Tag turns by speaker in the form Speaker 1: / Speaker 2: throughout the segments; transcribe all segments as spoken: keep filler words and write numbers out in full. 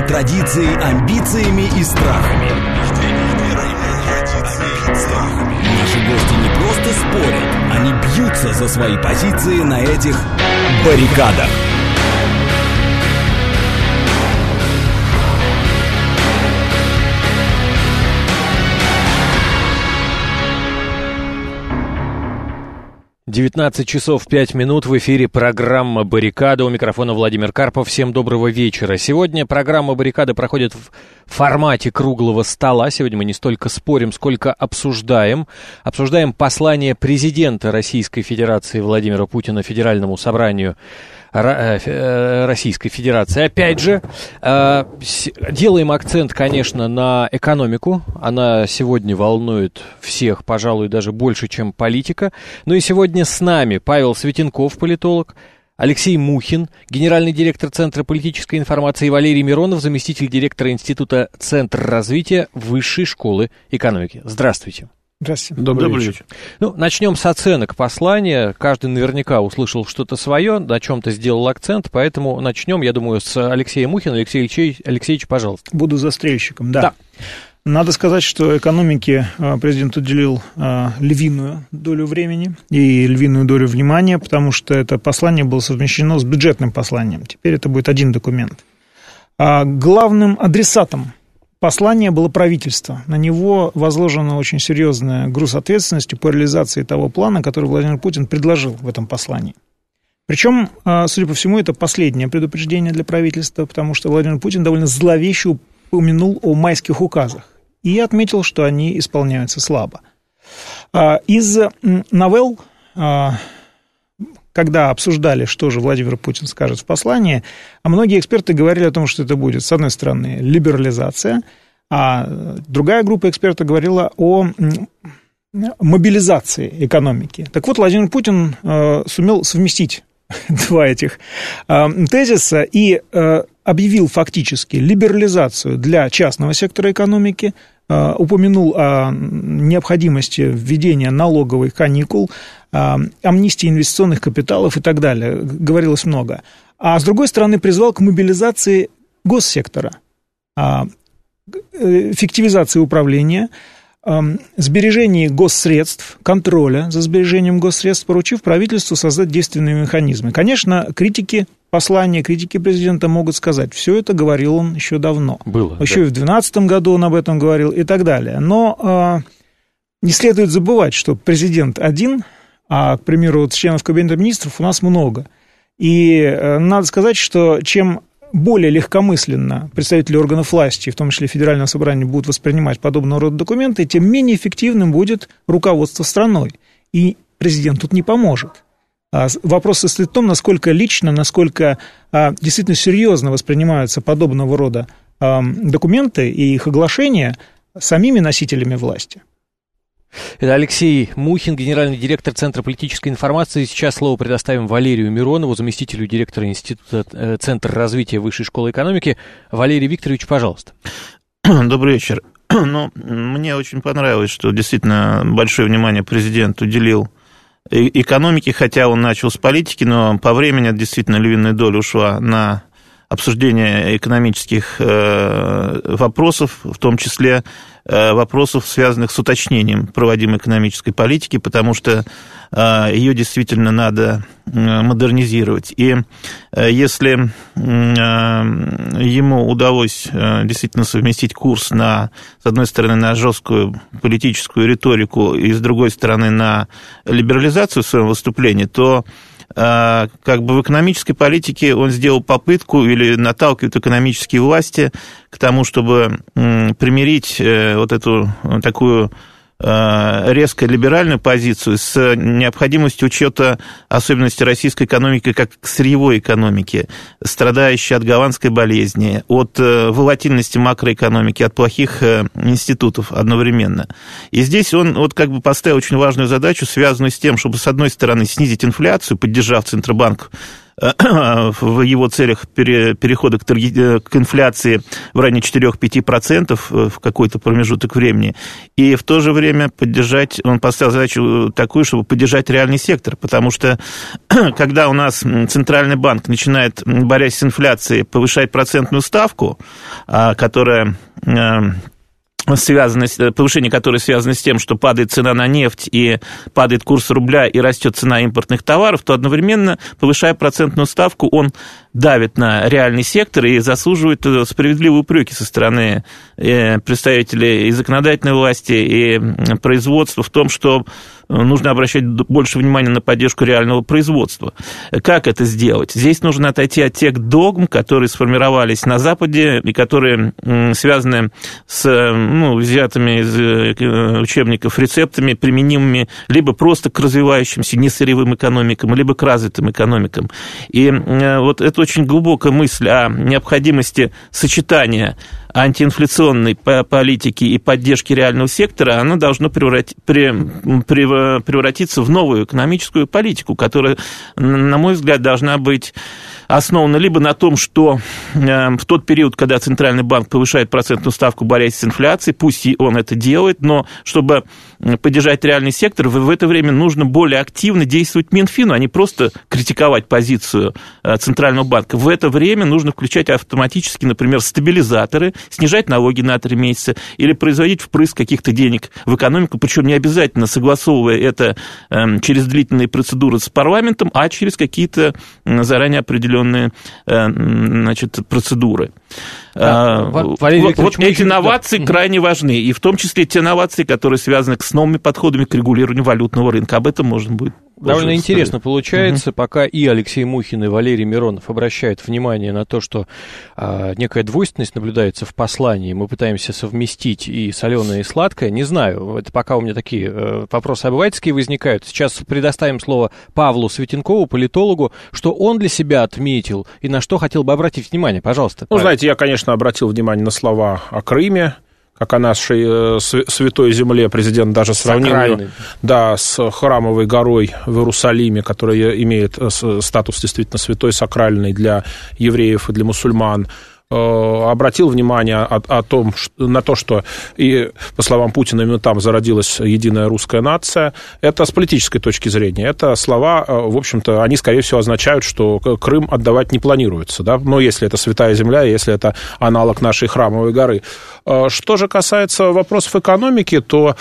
Speaker 1: традицией, амбициями и страхами. Наши гости не просто спорят, они бьются за свои позиции на этих баррикадах.
Speaker 2: девятнадцать часов пять минут, в эфире программа «Баррикада». У микрофона Владимир Карпов. Всем доброго вечера. Сегодня программа «Баррикада» проходит в формате круглого стола. Сегодня мы не столько спорим, сколько обсуждаем. Обсуждаем послание президента Российской Федерации Владимира Путина Федеральному собранию Российской Федерации. Опять же, делаем акцент, конечно, на экономику. Она сегодня волнует всех, пожалуй, даже больше, чем политика. Ну и сегодня с нами Павел Светенков, политолог, Алексей Мухин, генеральный директор Центра политической информации, и Валерий Миронов, заместитель директора Института Центр развития Высшей школы экономики. Здравствуйте.
Speaker 3: Здравствуйте.
Speaker 2: Добрый, Добрый вечер. вечер. Ну, начнем с оценок послания. Каждый наверняка услышал что-то свое, на чем-то сделал акцент, поэтому начнем, я думаю, с Алексея Мухина. Алексей Алексеевич, Алексеевич, пожалуйста.
Speaker 3: Буду застрельщиком, да.
Speaker 2: Да.
Speaker 3: Надо сказать, что экономике президент уделил львиную долю времени и львиную долю внимания, потому что это послание было совмещено с бюджетным посланием. Теперь это будет один документ. Главным адресатом послание было правительство. На него возложена очень серьезная груз ответственности по реализации того плана, который Владимир Путин предложил в этом послании. Причем, судя по всему, это последнее предупреждение для правительства, потому что Владимир Путин довольно зловеще упомянул о майских указах и отметил, что они исполняются слабо. Из новелл, когда обсуждали, что же Владимир Путин скажет в послании, многие эксперты говорили о том, что это будет, с одной стороны, либерализация, а другая группа экспертов говорила о мобилизации экономики. Так вот, Владимир Путин сумел совместить два этих тезиса и объявил фактически либерализацию для частного сектора экономики, упомянул о необходимости введения налоговых каникул, амнистии инвестиционных капиталов и так далее. Говорилось много. А с другой стороны, призвал к мобилизации госсектора, эффективизации управления, сбережении госсредств, контроля за сбережением госсредств, поручив правительству создать действенные механизмы. Конечно, критики послания, критики президента могут сказать, все это говорил он еще давно.
Speaker 2: Было,
Speaker 3: еще
Speaker 2: да.
Speaker 3: И в две тысячи двенадцатом году он об этом говорил и так далее. Но э, не следует забывать, что президент один, а, к примеру, вот членов Кабинета министров у нас много. И э, надо сказать, что чем более легкомысленно представители органов власти, в том числе Федерального собрания, будут воспринимать подобного рода документы, тем менее эффективным будет руководство страной. И президент тут не поможет. Вопрос состоит в том, насколько лично, насколько действительно серьезно воспринимаются подобного рода документы и их оглашения самими носителями власти.
Speaker 2: Это Алексей Мухин, генеральный директор Центра политической информации. Сейчас слово предоставим Валерию Миронову, заместителю директора Института Центр развития Высшей школы экономики. Валерий Викторович, пожалуйста.
Speaker 4: Добрый вечер. Ну, мне очень понравилось, что действительно большое внимание президент уделил экономике, хотя он начал с политики, но по времени действительно львиная доля ушла на обсуждение экономических вопросов, в том числе вопросов, связанных с уточнением проводимой экономической политики, потому что ее действительно надо модернизировать. И если ему удалось действительно совместить курс на, с одной стороны, на жесткую политическую риторику и, с другой стороны, на либерализацию в своем выступлении, то как бы в экономической политике он сделал попытку или наталкивает экономические власти к тому, чтобы примирить вот эту такую резко либеральную позицию с необходимостью учета особенностей российской экономики как сырьевой экономики, страдающей от голландской болезни, от волатильности макроэкономики, от плохих институтов одновременно. И здесь он вот как бы поставил очень важную задачу, связанную с тем, чтобы, с одной стороны, снизить инфляцию, поддержав Центробанк в его целях перехода к, тарги... к инфляции в районе четыре-пять процентов в какой-то промежуток времени. И в то же время поддержать, он поставил задачу такую, чтобы поддержать реальный сектор, потому что когда у нас Центральный банк начинает, борясь с инфляцией, повышать процентную ставку, которая... связано, повышение которое связано с тем, что падает цена на нефть и падает курс рубля и растет цена импортных товаров, то одновременно, повышая процентную ставку, он давит на реальный сектор и заслуживает справедливые упреки со стороны представителей и законодательной власти, и производства в том, что нужно обращать больше внимания на поддержку реального производства. Как это сделать? Здесь нужно отойти от тех догм, которые сформировались на Западе и которые связаны с, ну, взятыми из учебников рецептами, применимыми либо просто к развивающимся несырьевым экономикам, либо к развитым экономикам. И вот это очень глубокая мысль о необходимости сочетания антиинфляционной политики и поддержки реального сектора, она должна превратить, превратиться в новую экономическую политику, которая, на мой взгляд, должна быть основана либо на том, что в тот период, когда Центральный банк повышает процентную ставку, борясь с инфляцией, пусть и он это делает, но чтобы поддержать реальный сектор, в это время нужно более активно действовать Минфину, а не просто критиковать позицию Центрального банка. В это время нужно включать автоматически, например, стабилизаторы, снижать налоги на три месяца или производить впрыск каких-то денег в экономику, причем не обязательно согласовывая это через длительные процедуры с парламентом, а через какие-то заранее определенные, значит, процедуры. Да, вот, вот эти инновации да. крайне важны, и в том числе те инновации, которые связаны с новыми подходами к регулированию валютного рынка. Об этом можно будет
Speaker 2: довольно сказать. Интересно получается, угу. пока и Алексей Мухин, и Валерий Миронов обращают внимание на то, что а, некая двойственность наблюдается в послании, мы пытаемся совместить и соленое, и сладкое, не знаю, это пока у меня такие э, вопросы обывательские возникают. Сейчас предоставим слово Павлу Светенкову, политологу, что он для себя отметил и на что хотел бы обратить внимание. Пожалуйста.
Speaker 5: Ну, Павел. Знаете, я, конечно, обратил внимание на слова о Крыме, как о нашей святой земле. Президент даже сравнил ее, да, с храмовой горой в Иерусалиме, которая имеет статус действительно святой, сакральный для евреев и для мусульман. Обратил внимание о, о том, на то, что, и, по словам Путина, именно там зародилась единая русская нация. Это с политической точки зрения. Это слова, в общем-то, они, скорее всего, означают, что Крым отдавать не планируется, да? Но если это святая земля, если это аналог нашей храмовой горы. Что же касается вопросов экономики, то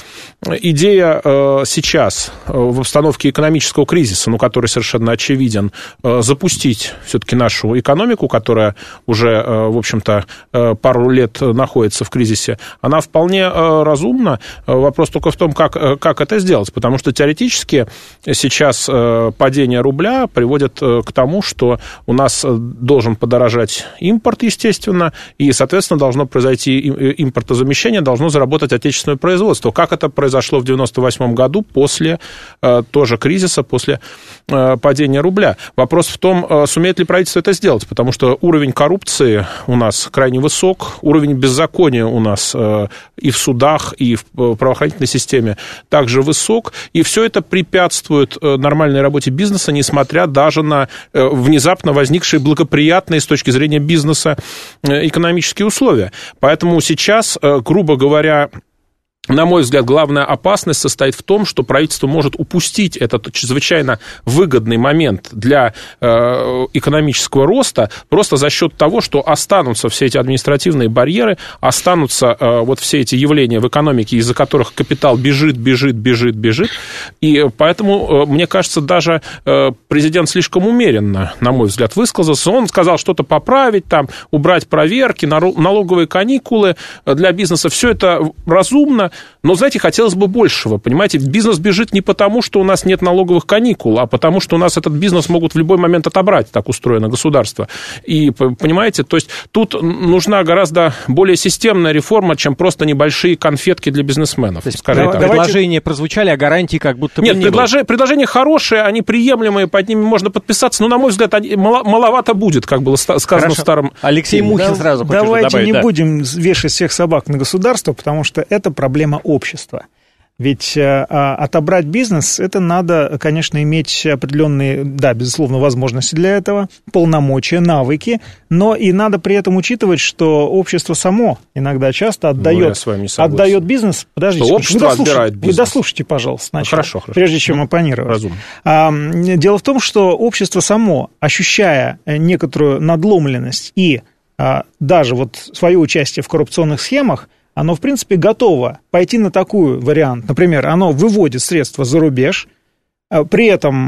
Speaker 5: идея сейчас в обстановке экономического кризиса, ну, который совершенно очевиден, запустить все-таки нашу экономику, которая уже, в общем-то, пару лет находится в кризисе, она вполне разумна. Вопрос только в том, как, как это сделать, потому что теоретически сейчас падение рубля приводит к тому, что у нас должен подорожать импорт, естественно, и, соответственно, должно произойти импортозамещение, должно заработать отечественное производство. Как это произошло в девяносто восьмом году после тоже кризиса, после падения рубля? Вопрос в том, сумеет ли правительство это сделать, потому что уровень коррупции у нас крайне высок, уровень беззакония у нас и в судах, и в правоохранительной системе также высок, и все это препятствует нормальной работе бизнеса, несмотря даже на внезапно возникшие благоприятные с точки зрения бизнеса экономические условия. Поэтому сейчас, грубо говоря, на мой взгляд, главная опасность состоит в том, что правительство может упустить этот чрезвычайно выгодный момент для э, экономического роста просто за счет того, что останутся все эти административные барьеры, останутся э, вот все эти явления в экономике, из-за которых капитал бежит, бежит, бежит, бежит. И поэтому, э, мне кажется, даже э, президент слишком умеренно, на мой взгляд, высказался. Он сказал что-то поправить, там, убрать проверки, налоговые каникулы для бизнеса. Все это разумно. Но, знаете, хотелось бы большего, понимаете? Бизнес бежит не потому, что у нас нет налоговых каникул, а потому, что у нас этот бизнес могут в любой момент отобрать, так устроено государство. И, понимаете, то есть тут нужна гораздо более системная реформа, чем просто небольшие конфетки для бизнесменов.
Speaker 2: То есть предложения прозвучали, а гарантии как будто бы
Speaker 5: нет,
Speaker 2: не
Speaker 5: предлож... было. Предложения хорошие, они приемлемые, под ними можно подписаться, но, на мой взгляд, они... маловато будет, как было сказано Хорошо. в старом...
Speaker 2: Алексей Мухин да, сразу хочет
Speaker 3: Давайте
Speaker 2: добавить,
Speaker 3: не
Speaker 2: да.
Speaker 3: будем вешать всех собак на государство, потому что это проблема общества. Ведь а, отобрать бизнес, это надо, конечно, иметь определенные, да, безусловно, возможности для этого, полномочия, навыки, но и надо при этом учитывать, что общество само иногда часто отдает, ну, отдает бизнес. Подождите,
Speaker 5: что общество
Speaker 3: вы,
Speaker 5: отбирает бизнес.
Speaker 3: Вы дослушайте, пожалуйста, сначала,
Speaker 5: ну, хорошо, хорошо.
Speaker 3: прежде чем оппонировать.
Speaker 5: Разумно.
Speaker 3: А, дело в том, что общество само, ощущая некоторую надломленность и а, даже вот свое участие в коррупционных схемах, оно, в принципе, готово пойти на такой вариант. Например, оно выводит средства за рубеж, при этом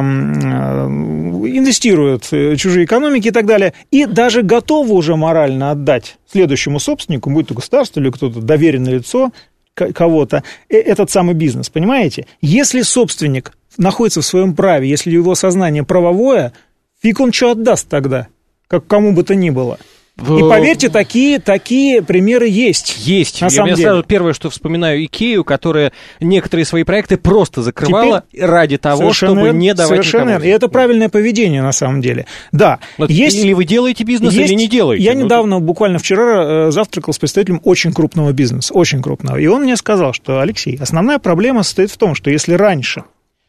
Speaker 3: инвестирует в чужие экономики и так далее, и даже готово уже морально отдать следующему собственнику, будь то государство или кто-то, доверенное лицо кого-то, этот самый бизнес, понимаете? Если собственник находится в своем праве, если его сознание правовое, фиг он что отдаст тогда, как кому бы то ни было. И поверьте, такие, такие примеры есть.
Speaker 2: Есть.
Speaker 3: На
Speaker 2: Я
Speaker 3: самом деле.
Speaker 2: сразу первое, что вспоминаю, Икею, которая некоторые свои проекты просто закрывала Теперь ради того, чтобы верно, не давать
Speaker 3: совершенно
Speaker 2: никому.
Speaker 3: И это правильное поведение, на самом деле. Да.
Speaker 2: Вот
Speaker 3: есть,
Speaker 2: или вы делаете бизнес,
Speaker 3: есть,
Speaker 2: или не делаете.
Speaker 3: Я
Speaker 2: ну,
Speaker 3: недавно, ты... буквально вчера, завтракал с представителем очень крупного бизнеса, очень крупного. И он мне сказал, что, Алексей, основная проблема состоит в том, что если раньше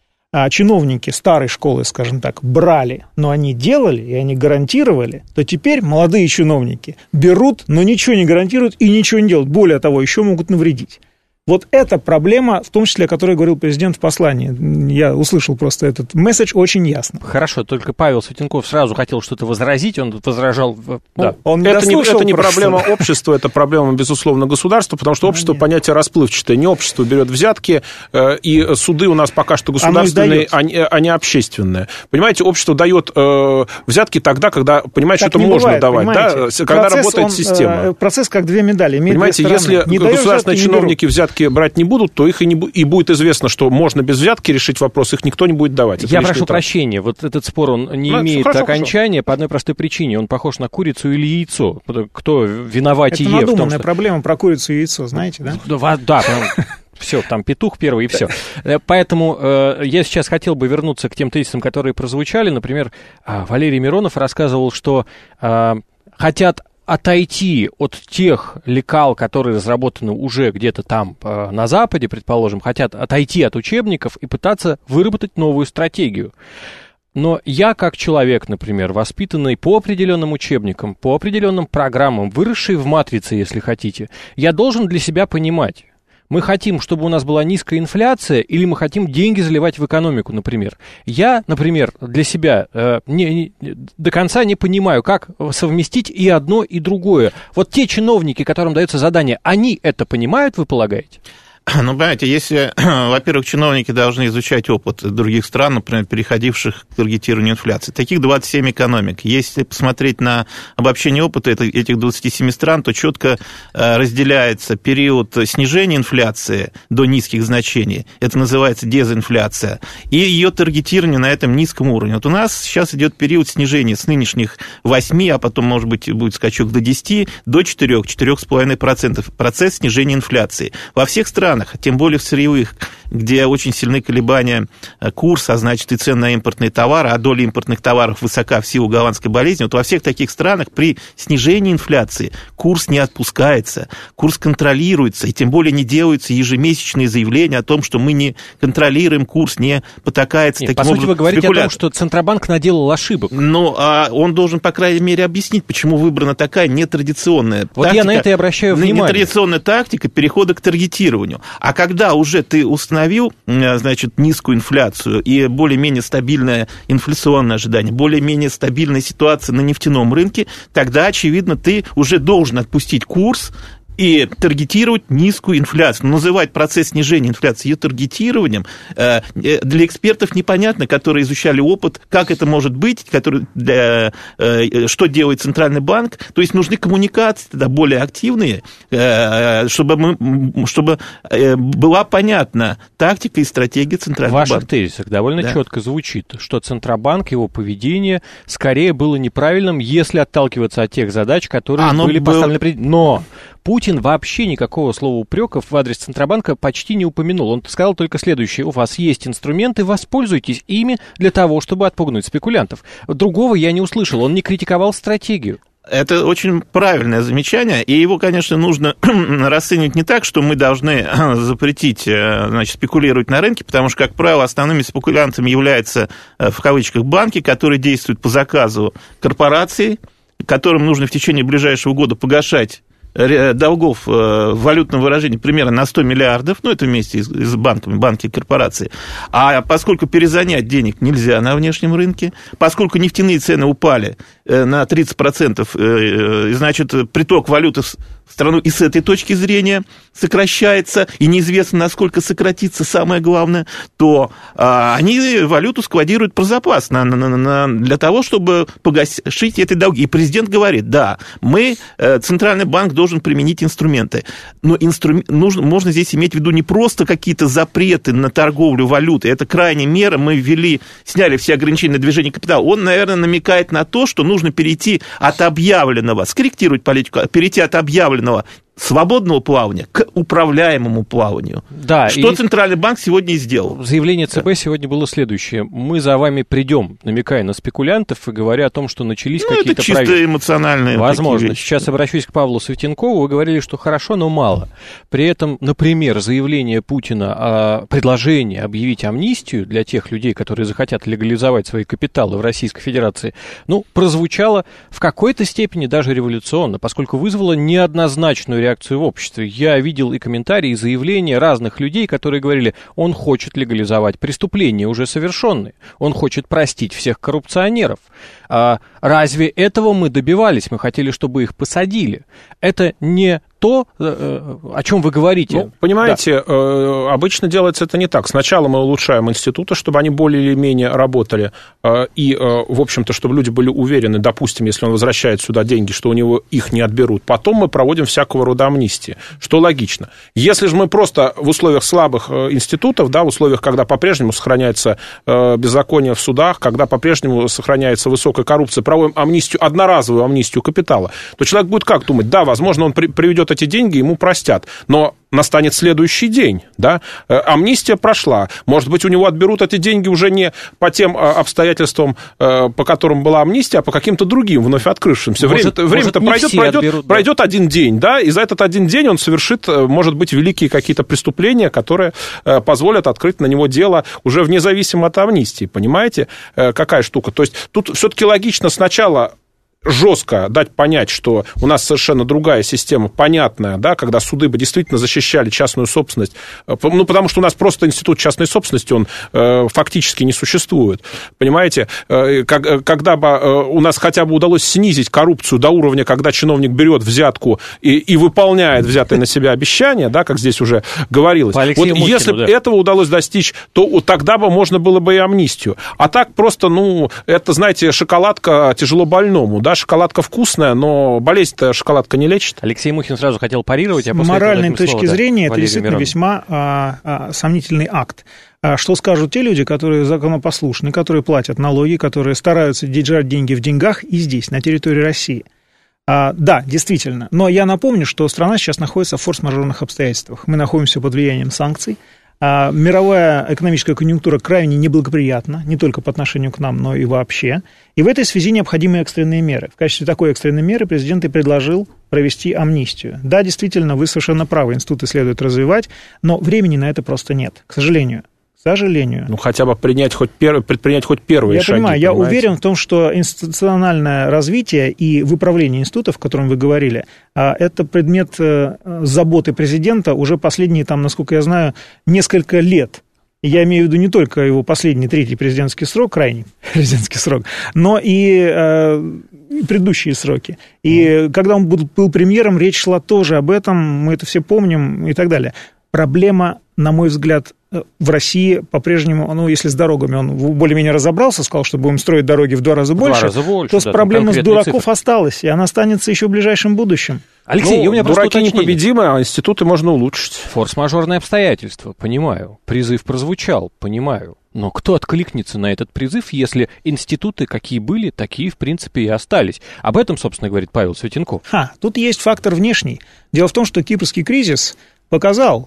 Speaker 3: а чиновники старой школы, скажем так, брали, но они делали, и они гарантировали, то теперь молодые чиновники берут, но ничего не гарантируют и ничего не делают. Более того, еще могут навредить. Вот эта проблема, в том числе, о которой говорил президент в послании. Я услышал просто этот месседж очень ясно.
Speaker 2: Хорошо, только Павел Светенков сразу хотел что-то возразить, он возражал...
Speaker 5: Да. Он не это, не, это не проблема общества, это проблема, безусловно, государства, потому что общество, ну, понятие расплывчатое. Не общество берет взятки, и суды у нас пока что государственные, а не, а не общественные. Понимаете, общество дает э, взятки тогда, когда понимает, так что это можно бывает, давать, да? Когда процесс, работает он, система.
Speaker 3: Процесс как две медали.
Speaker 5: Понимаете, если не государственные чиновники взятки брать не будут, то их и, не, и будет известно, что можно без взятки решить вопрос, их никто не будет давать. Это
Speaker 2: Я прошу прощения, вот этот спор, он не ну, имеет хорошо, окончания хорошо. По одной простой причине. Он похож на курицу или яйцо. Кто виноватее в том, что...
Speaker 3: Это надуманная проблема про курицу и яйцо, знаете, да?
Speaker 2: Да, да, все, там петух первый и все. Поэтому э, я сейчас хотел бы вернуться к тем тезисам, которые прозвучали. Например, Валерий Миронов рассказывал, что э, хотят отойти от тех лекал, которые разработаны уже где-то там э, на Западе, предположим, хотят отойти от учебников и пытаться выработать новую стратегию. Но я, как человек, например, воспитанный по определенным учебникам, по определенным программам, выросший в матрице, если хотите, я должен для себя понимать, мы хотим, чтобы у нас была низкая инфляция, или мы хотим деньги заливать в экономику, например. Я, например, для себя э, не, не, до конца не понимаю, как совместить и одно, и другое. Вот те чиновники, которым дается задание, они это понимают, вы полагаете?
Speaker 4: Ну, понимаете, если, во-первых, чиновники должны изучать опыт других стран, например, переходивших к таргетированию инфляции. Таких двадцать семь экономик. Если посмотреть на обобщение опыта этих двадцати семи стран, то четко разделяется период снижения инфляции до низких значений. Это называется дезинфляция. И ее таргетирование на этом низком уровне. Вот у нас сейчас идет период снижения с нынешних восьми, а потом, может быть, будет скачок до десяти, до четырёх, четырёх с половиной процентов. Процесс снижения инфляции. Во всех странах, тем более в сырьевых, где очень сильны колебания курса, а значит и цен на импортные товары, а доля импортных товаров высока в силу голландской болезни, вот во всех таких странах при снижении инфляции курс не отпускается, курс контролируется, и тем более не делаются ежемесячные заявления о том, что мы не контролируем курс, не потакается.
Speaker 2: Нет,
Speaker 4: таким
Speaker 2: по сути,
Speaker 4: образом,
Speaker 2: вы говорите
Speaker 4: спекуляция.
Speaker 2: О том, что Центробанк наделал ошибок.
Speaker 4: Ну, а он должен, по крайней мере, объяснить, почему выбрана такая нетрадиционная
Speaker 2: вот
Speaker 4: тактика.
Speaker 2: Я на это и обращаю внимание.
Speaker 4: Нетрадиционная тактика перехода к таргетированию. А когда уже ты установил, значит, низкую инфляцию и более-менее стабильное инфляционное ожидание, более-менее стабильная ситуация на нефтяном рынке, тогда, очевидно, ты уже должен отпустить курс и таргетировать низкую инфляцию. Называть процесс снижения инфляции ее таргетированием для экспертов непонятно, которые изучали опыт, как это может быть, который для, что делает Центральный банк. То есть нужны коммуникации тогда более активные, чтобы, мы, чтобы была понятна тактика и стратегия Центрального банка.
Speaker 2: В ваших тезисах довольно да. четко звучит, что Центробанк, его поведение скорее было неправильным, если отталкиваться от тех задач, которые Оно были был... поставлены пред... Но Путин вообще никакого слова упреков в адрес Центробанка почти не упомянул. Он сказал только следующее: у вас есть инструменты, воспользуйтесь ими для того, чтобы отпугнуть спекулянтов. Другого я не услышал, он не критиковал стратегию.
Speaker 4: Это очень правильное замечание, и его, конечно, нужно расценивать не так, что мы должны запретить, значит, спекулировать на рынке, потому что, как правило, основными спекулянтами являются, в кавычках, банки, которые действуют по заказу корпораций, которым нужно в течение ближайшего года погашать долгов в валютном выражении примерно на сто миллиардов, ну, это вместе с банками, банки и корпорации. А поскольку перезанять денег нельзя на внешнем рынке, поскольку нефтяные цены упали на тридцать процентов, значит, приток валюты в страну и с этой точки зрения сокращается, и неизвестно, насколько сократится, самое главное, то а, они валюту складируют про запас на, на, на, для того, чтобы погасить эти долги. И президент говорит, да, мы, Центральный банк должен применить инструменты, но инстру... нужно, можно здесь иметь в виду не просто какие-то запреты на торговлю валютой, это крайняя мера, мы ввели, сняли все ограничения на движение капитала. Он, наверное, намекает на то, что нужно перейти от объявленного, скорректировать политику, перейти от объявленного свободного плавания к управляемому плаванию. Да, что и Центральный банк сегодня и сделал.
Speaker 2: Заявление ЦБ да. сегодня было следующее. Мы за вами придем, намекая на спекулянтов и говоря о том, что начались ну, какие-то
Speaker 4: проверки. Это чисто эмоциональные
Speaker 2: Возможно. Сейчас обращусь к Павлу Светенкову. Вы говорили, что хорошо, но мало. При этом, например, заявление Путина о предложении объявить амнистию для тех людей, которые захотят легализовать свои капиталы в Российской Федерации, ну, прозвучало в какой-то степени даже революционно, поскольку вызвало неоднозначную реакцию в обществе. Я видел и комментарии, и заявления разных людей, которые говорили, он хочет легализовать преступления уже совершенные, он хочет простить всех коррупционеров. А разве этого мы добивались? Мы хотели, чтобы их посадили. Это не то, о чем вы говорите.
Speaker 5: Ну, понимаете, да. Обычно делается это не так. Сначала мы улучшаем институты, чтобы они более или менее работали, и, в общем-то, чтобы люди были уверены, допустим, если он возвращает сюда деньги, что у него их не отберут. Потом мы проводим всякого рода амнистии, что логично. Если же мы просто в условиях слабых институтов, да, в условиях, когда по-прежнему сохраняется беззаконие в судах, когда по-прежнему сохраняется высокая коррупция, проводим амнистию, одноразовую амнистию капитала, то человек будет как думать? Да, возможно, он приведет эти деньги, ему простят, но настанет следующий день, да, амнистия прошла, может быть, у него отберут эти деньги уже не по тем обстоятельствам, по которым была амнистия, а по каким-то другим, вновь открывшимся.
Speaker 2: Может,
Speaker 5: время-то время-то пройдет, пройдет, отберут, пройдет да. один день, да, и за этот один день он совершит, может быть, великие какие-то преступления, которые позволят открыть на него дело уже вне зависимости от амнистии, понимаете, какая штука? То есть тут все-таки логично сначала жестко дать понять, что у нас совершенно другая система, понятная, да, когда суды бы действительно защищали частную собственность, ну, потому что у нас просто институт частной собственности, он э, фактически не существует, понимаете, э, как, когда бы э, у нас хотя бы удалось снизить коррупцию до уровня, когда чиновник берет взятку и, и выполняет взятое на себя обещание, да, как здесь уже говорилось, вот Мухину, если бы да. этого удалось достичь, то тогда бы можно было бы и амнистию, а так просто, ну, это, знаете, шоколадка тяжело больному, да, шоколадка вкусная, но болезнь-то шоколадка не лечит.
Speaker 2: Алексей Мухин сразу хотел парировать. А
Speaker 3: с моральной точки слово, зрения да, это действительно Миронов. весьма а, а, сомнительный акт. А что скажут те люди, которые законопослушны, которые платят налоги, которые стараются держать деньги в деньгах и здесь, на территории России? А, да, действительно. Но я напомню, что страна сейчас находится в форс-мажорных обстоятельствах. Мы находимся под влиянием санкций. А, мировая экономическая конъюнктура крайне неблагоприятна, не только по отношению к нам, но и вообще. И в этой связи необходимы экстренные меры. В качестве такой экстренной меры президент и предложил провести амнистию. Да, действительно, вы совершенно правы, институты следует развивать, но времени на это просто нет, к сожалению. К сожалению.
Speaker 5: Ну, хотя бы принять хоть пер... предпринять хоть первые
Speaker 3: я
Speaker 5: шаги.
Speaker 3: Понимаю, я понимаете? уверен в том, что институциональное развитие и выправление институтов, о котором вы говорили, это предмет заботы президента уже последние, там, насколько я знаю, несколько лет. Я имею в виду не только его последний, третий президентский срок, крайний президентский срок, но и э, предыдущие сроки. И mm. когда он был, был премьером, речь шла тоже об этом, мы это все помним и так далее. Проблема, на мой взгляд, в России по-прежнему, ну, если с дорогами он более-менее разобрался, сказал, что будем строить дороги в два раза больше, два раза больше то да, проблема с дураков цифры. осталась, и она останется еще в ближайшем будущем.
Speaker 2: Алексей,
Speaker 5: ну,
Speaker 2: у меня
Speaker 5: дураки
Speaker 2: просто уточнение.
Speaker 5: непобедимы, а институты можно улучшить.
Speaker 2: Форс-мажорные обстоятельства, понимаю. Призыв прозвучал, понимаю. Но кто откликнется на этот призыв, если институты какие были, такие, в принципе, и остались? Об этом, собственно, говорит Павел Светенков.
Speaker 3: Ха, тут есть фактор внешний. Дело в том, что кипрский кризис показал,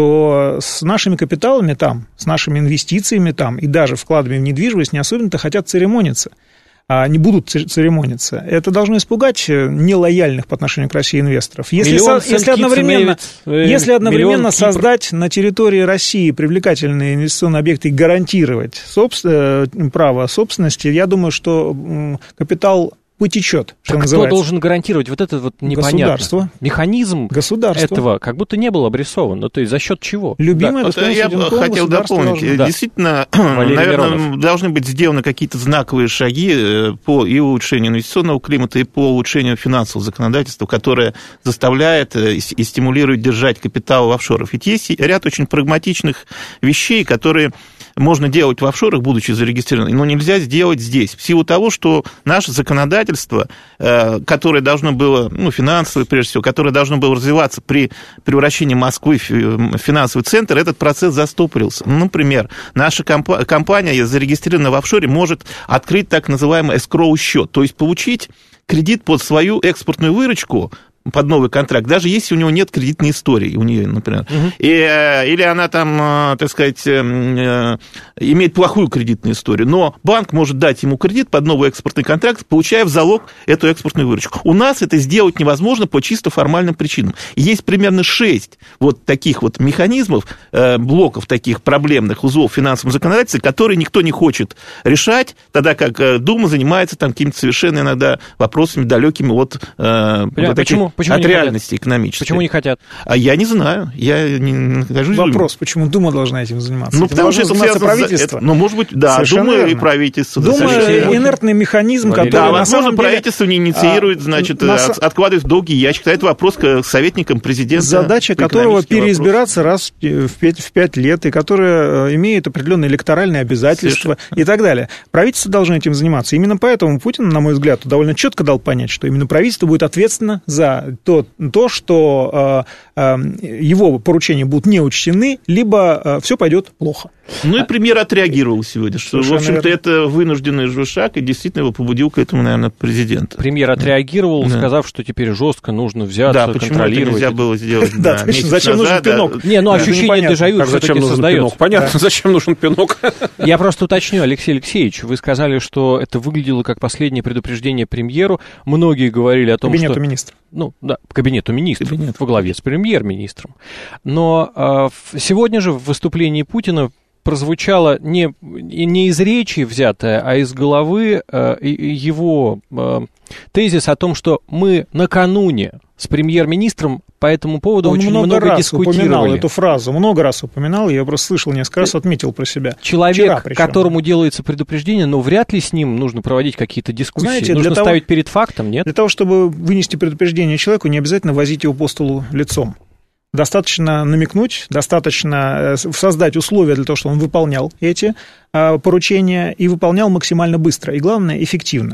Speaker 3: что с нашими капиталами там, с нашими инвестициями там и даже вкладами в недвижимость не особенно-то хотят церемониться. не будут церемониться. Это должно испугать нелояльных по отношению к России инвесторов. Если, со, если одновременно, если одновременно создать на территории России привлекательные инвестиционные объекты и гарантировать собствен, право собственности, я думаю, что капитал потечет, что
Speaker 2: так
Speaker 3: называется.
Speaker 2: Кто должен гарантировать вот этот вот непонятный
Speaker 3: государство.
Speaker 2: Механизм
Speaker 3: государство.
Speaker 2: Этого как будто не был обрисован. Ну, то есть за счет чего?
Speaker 3: Любимый,
Speaker 4: да,
Speaker 3: это,
Speaker 4: я хотел дополнить. Да. Действительно, Валерий наверное, Миронов. Должны быть сделаны какие-то знаковые шаги по и улучшению инвестиционного климата, и по улучшению финансового законодательства, которое заставляет и стимулирует держать капитал в офшорах. Ведь есть ряд очень прагматичных вещей, которые можно делать в офшорах, будучи зарегистрированным, но нельзя сделать здесь, в силу того, что наше законодательство, которое должно было, ну, финансовое, прежде всего, которое должно было развиваться при превращении Москвы в финансовый центр, этот процесс застопорился. Например, наша компания, зарегистрированная в офшоре, может открыть так называемый эскроу-счет, то есть получить кредит под свою экспортную выручку, под новый контракт, даже если у него нет кредитной истории, у нее, например, uh-huh. и, или она там, так сказать, имеет плохую кредитную историю, но банк может дать ему кредит под новый экспортный контракт, получая в залог эту экспортную выручку. У нас это сделать невозможно по чисто формальным причинам. Есть примерно шесть вот таких вот механизмов, блоков таких проблемных узлов в финансовом законодательстве, которые никто не хочет решать, тогда как Дума занимается там какими-то совершенно иногда вопросами далекими от вот
Speaker 2: таких... Почему
Speaker 4: от реальности хотят? Экономической.
Speaker 2: Почему не хотят?
Speaker 4: А я не знаю. Я не нахожусь.
Speaker 3: Вопрос, почему Дума должна этим заниматься?
Speaker 4: Ну,
Speaker 3: этим
Speaker 4: потому что это связано правительство. Это, ну, может быть, да, совершенно Дума верно. И правительство.
Speaker 3: Дума да, инертный механизм, который
Speaker 4: да,
Speaker 3: на
Speaker 4: возможно,
Speaker 3: самом деле...
Speaker 4: правительство не инициирует, значит, на... откладывает в долгий ящик. Это вопрос к советникам президента.
Speaker 3: Задача которого переизбираться раз в пять, в пять лет, и которая имеет определенные электоральные обязательства совершенно. И так далее. Правительство должно этим заниматься. Именно поэтому Путин, на мой взгляд, довольно четко дал понять, что именно правительство будет ответственно за то, то что э, э, его поручения будут не учтены, либо э, все пойдет плохо.
Speaker 4: Ну и премьер отреагировал сегодня, что, совершенно в общем-то, верно. Это вынужденный же шаг, и действительно его побудил к этому, наверное, президент.
Speaker 2: Премьер отреагировал, да. сказав, что теперь жестко нужно взяться,
Speaker 4: да,
Speaker 2: контролировать.
Speaker 4: Да, почему это нельзя было сделать?
Speaker 3: Да, зачем нужен пинок?
Speaker 2: Не, ну ощущение дежавю все-таки создается.
Speaker 5: Понятно, зачем нужен пинок.
Speaker 2: Я просто уточню, Алексей Алексеевич, вы сказали, что это выглядело как последнее предупреждение премьеру. Многие говорили о том, что...
Speaker 3: Кабинету министров.
Speaker 2: Ну, да, кабинету министров,
Speaker 4: Кабинет.
Speaker 2: во главе с премьер-министром. Но э, сегодня же в выступлении Путина прозвучало не, не из речи взятое, а из головы э, его э, тезис о том, что мы накануне с премьер-министром по этому поводу
Speaker 3: Он
Speaker 2: очень
Speaker 3: много,
Speaker 2: много
Speaker 3: раз
Speaker 2: дискутировали.
Speaker 3: упоминал эту фразу, много раз упоминал, я просто слышал несколько раз, отметил про себя.
Speaker 2: Человек, которому делается предупреждение, но вряд ли с ним нужно проводить какие-то дискуссии. Знаете, нужно того, ставить перед фактом, нет?
Speaker 3: Для того, чтобы вынести предупреждение человеку, не обязательно возить его по столу лицом. Достаточно намекнуть, достаточно создать условия для того, чтобы он выполнял эти поручения и выполнял максимально быстро и, главное, эффективно.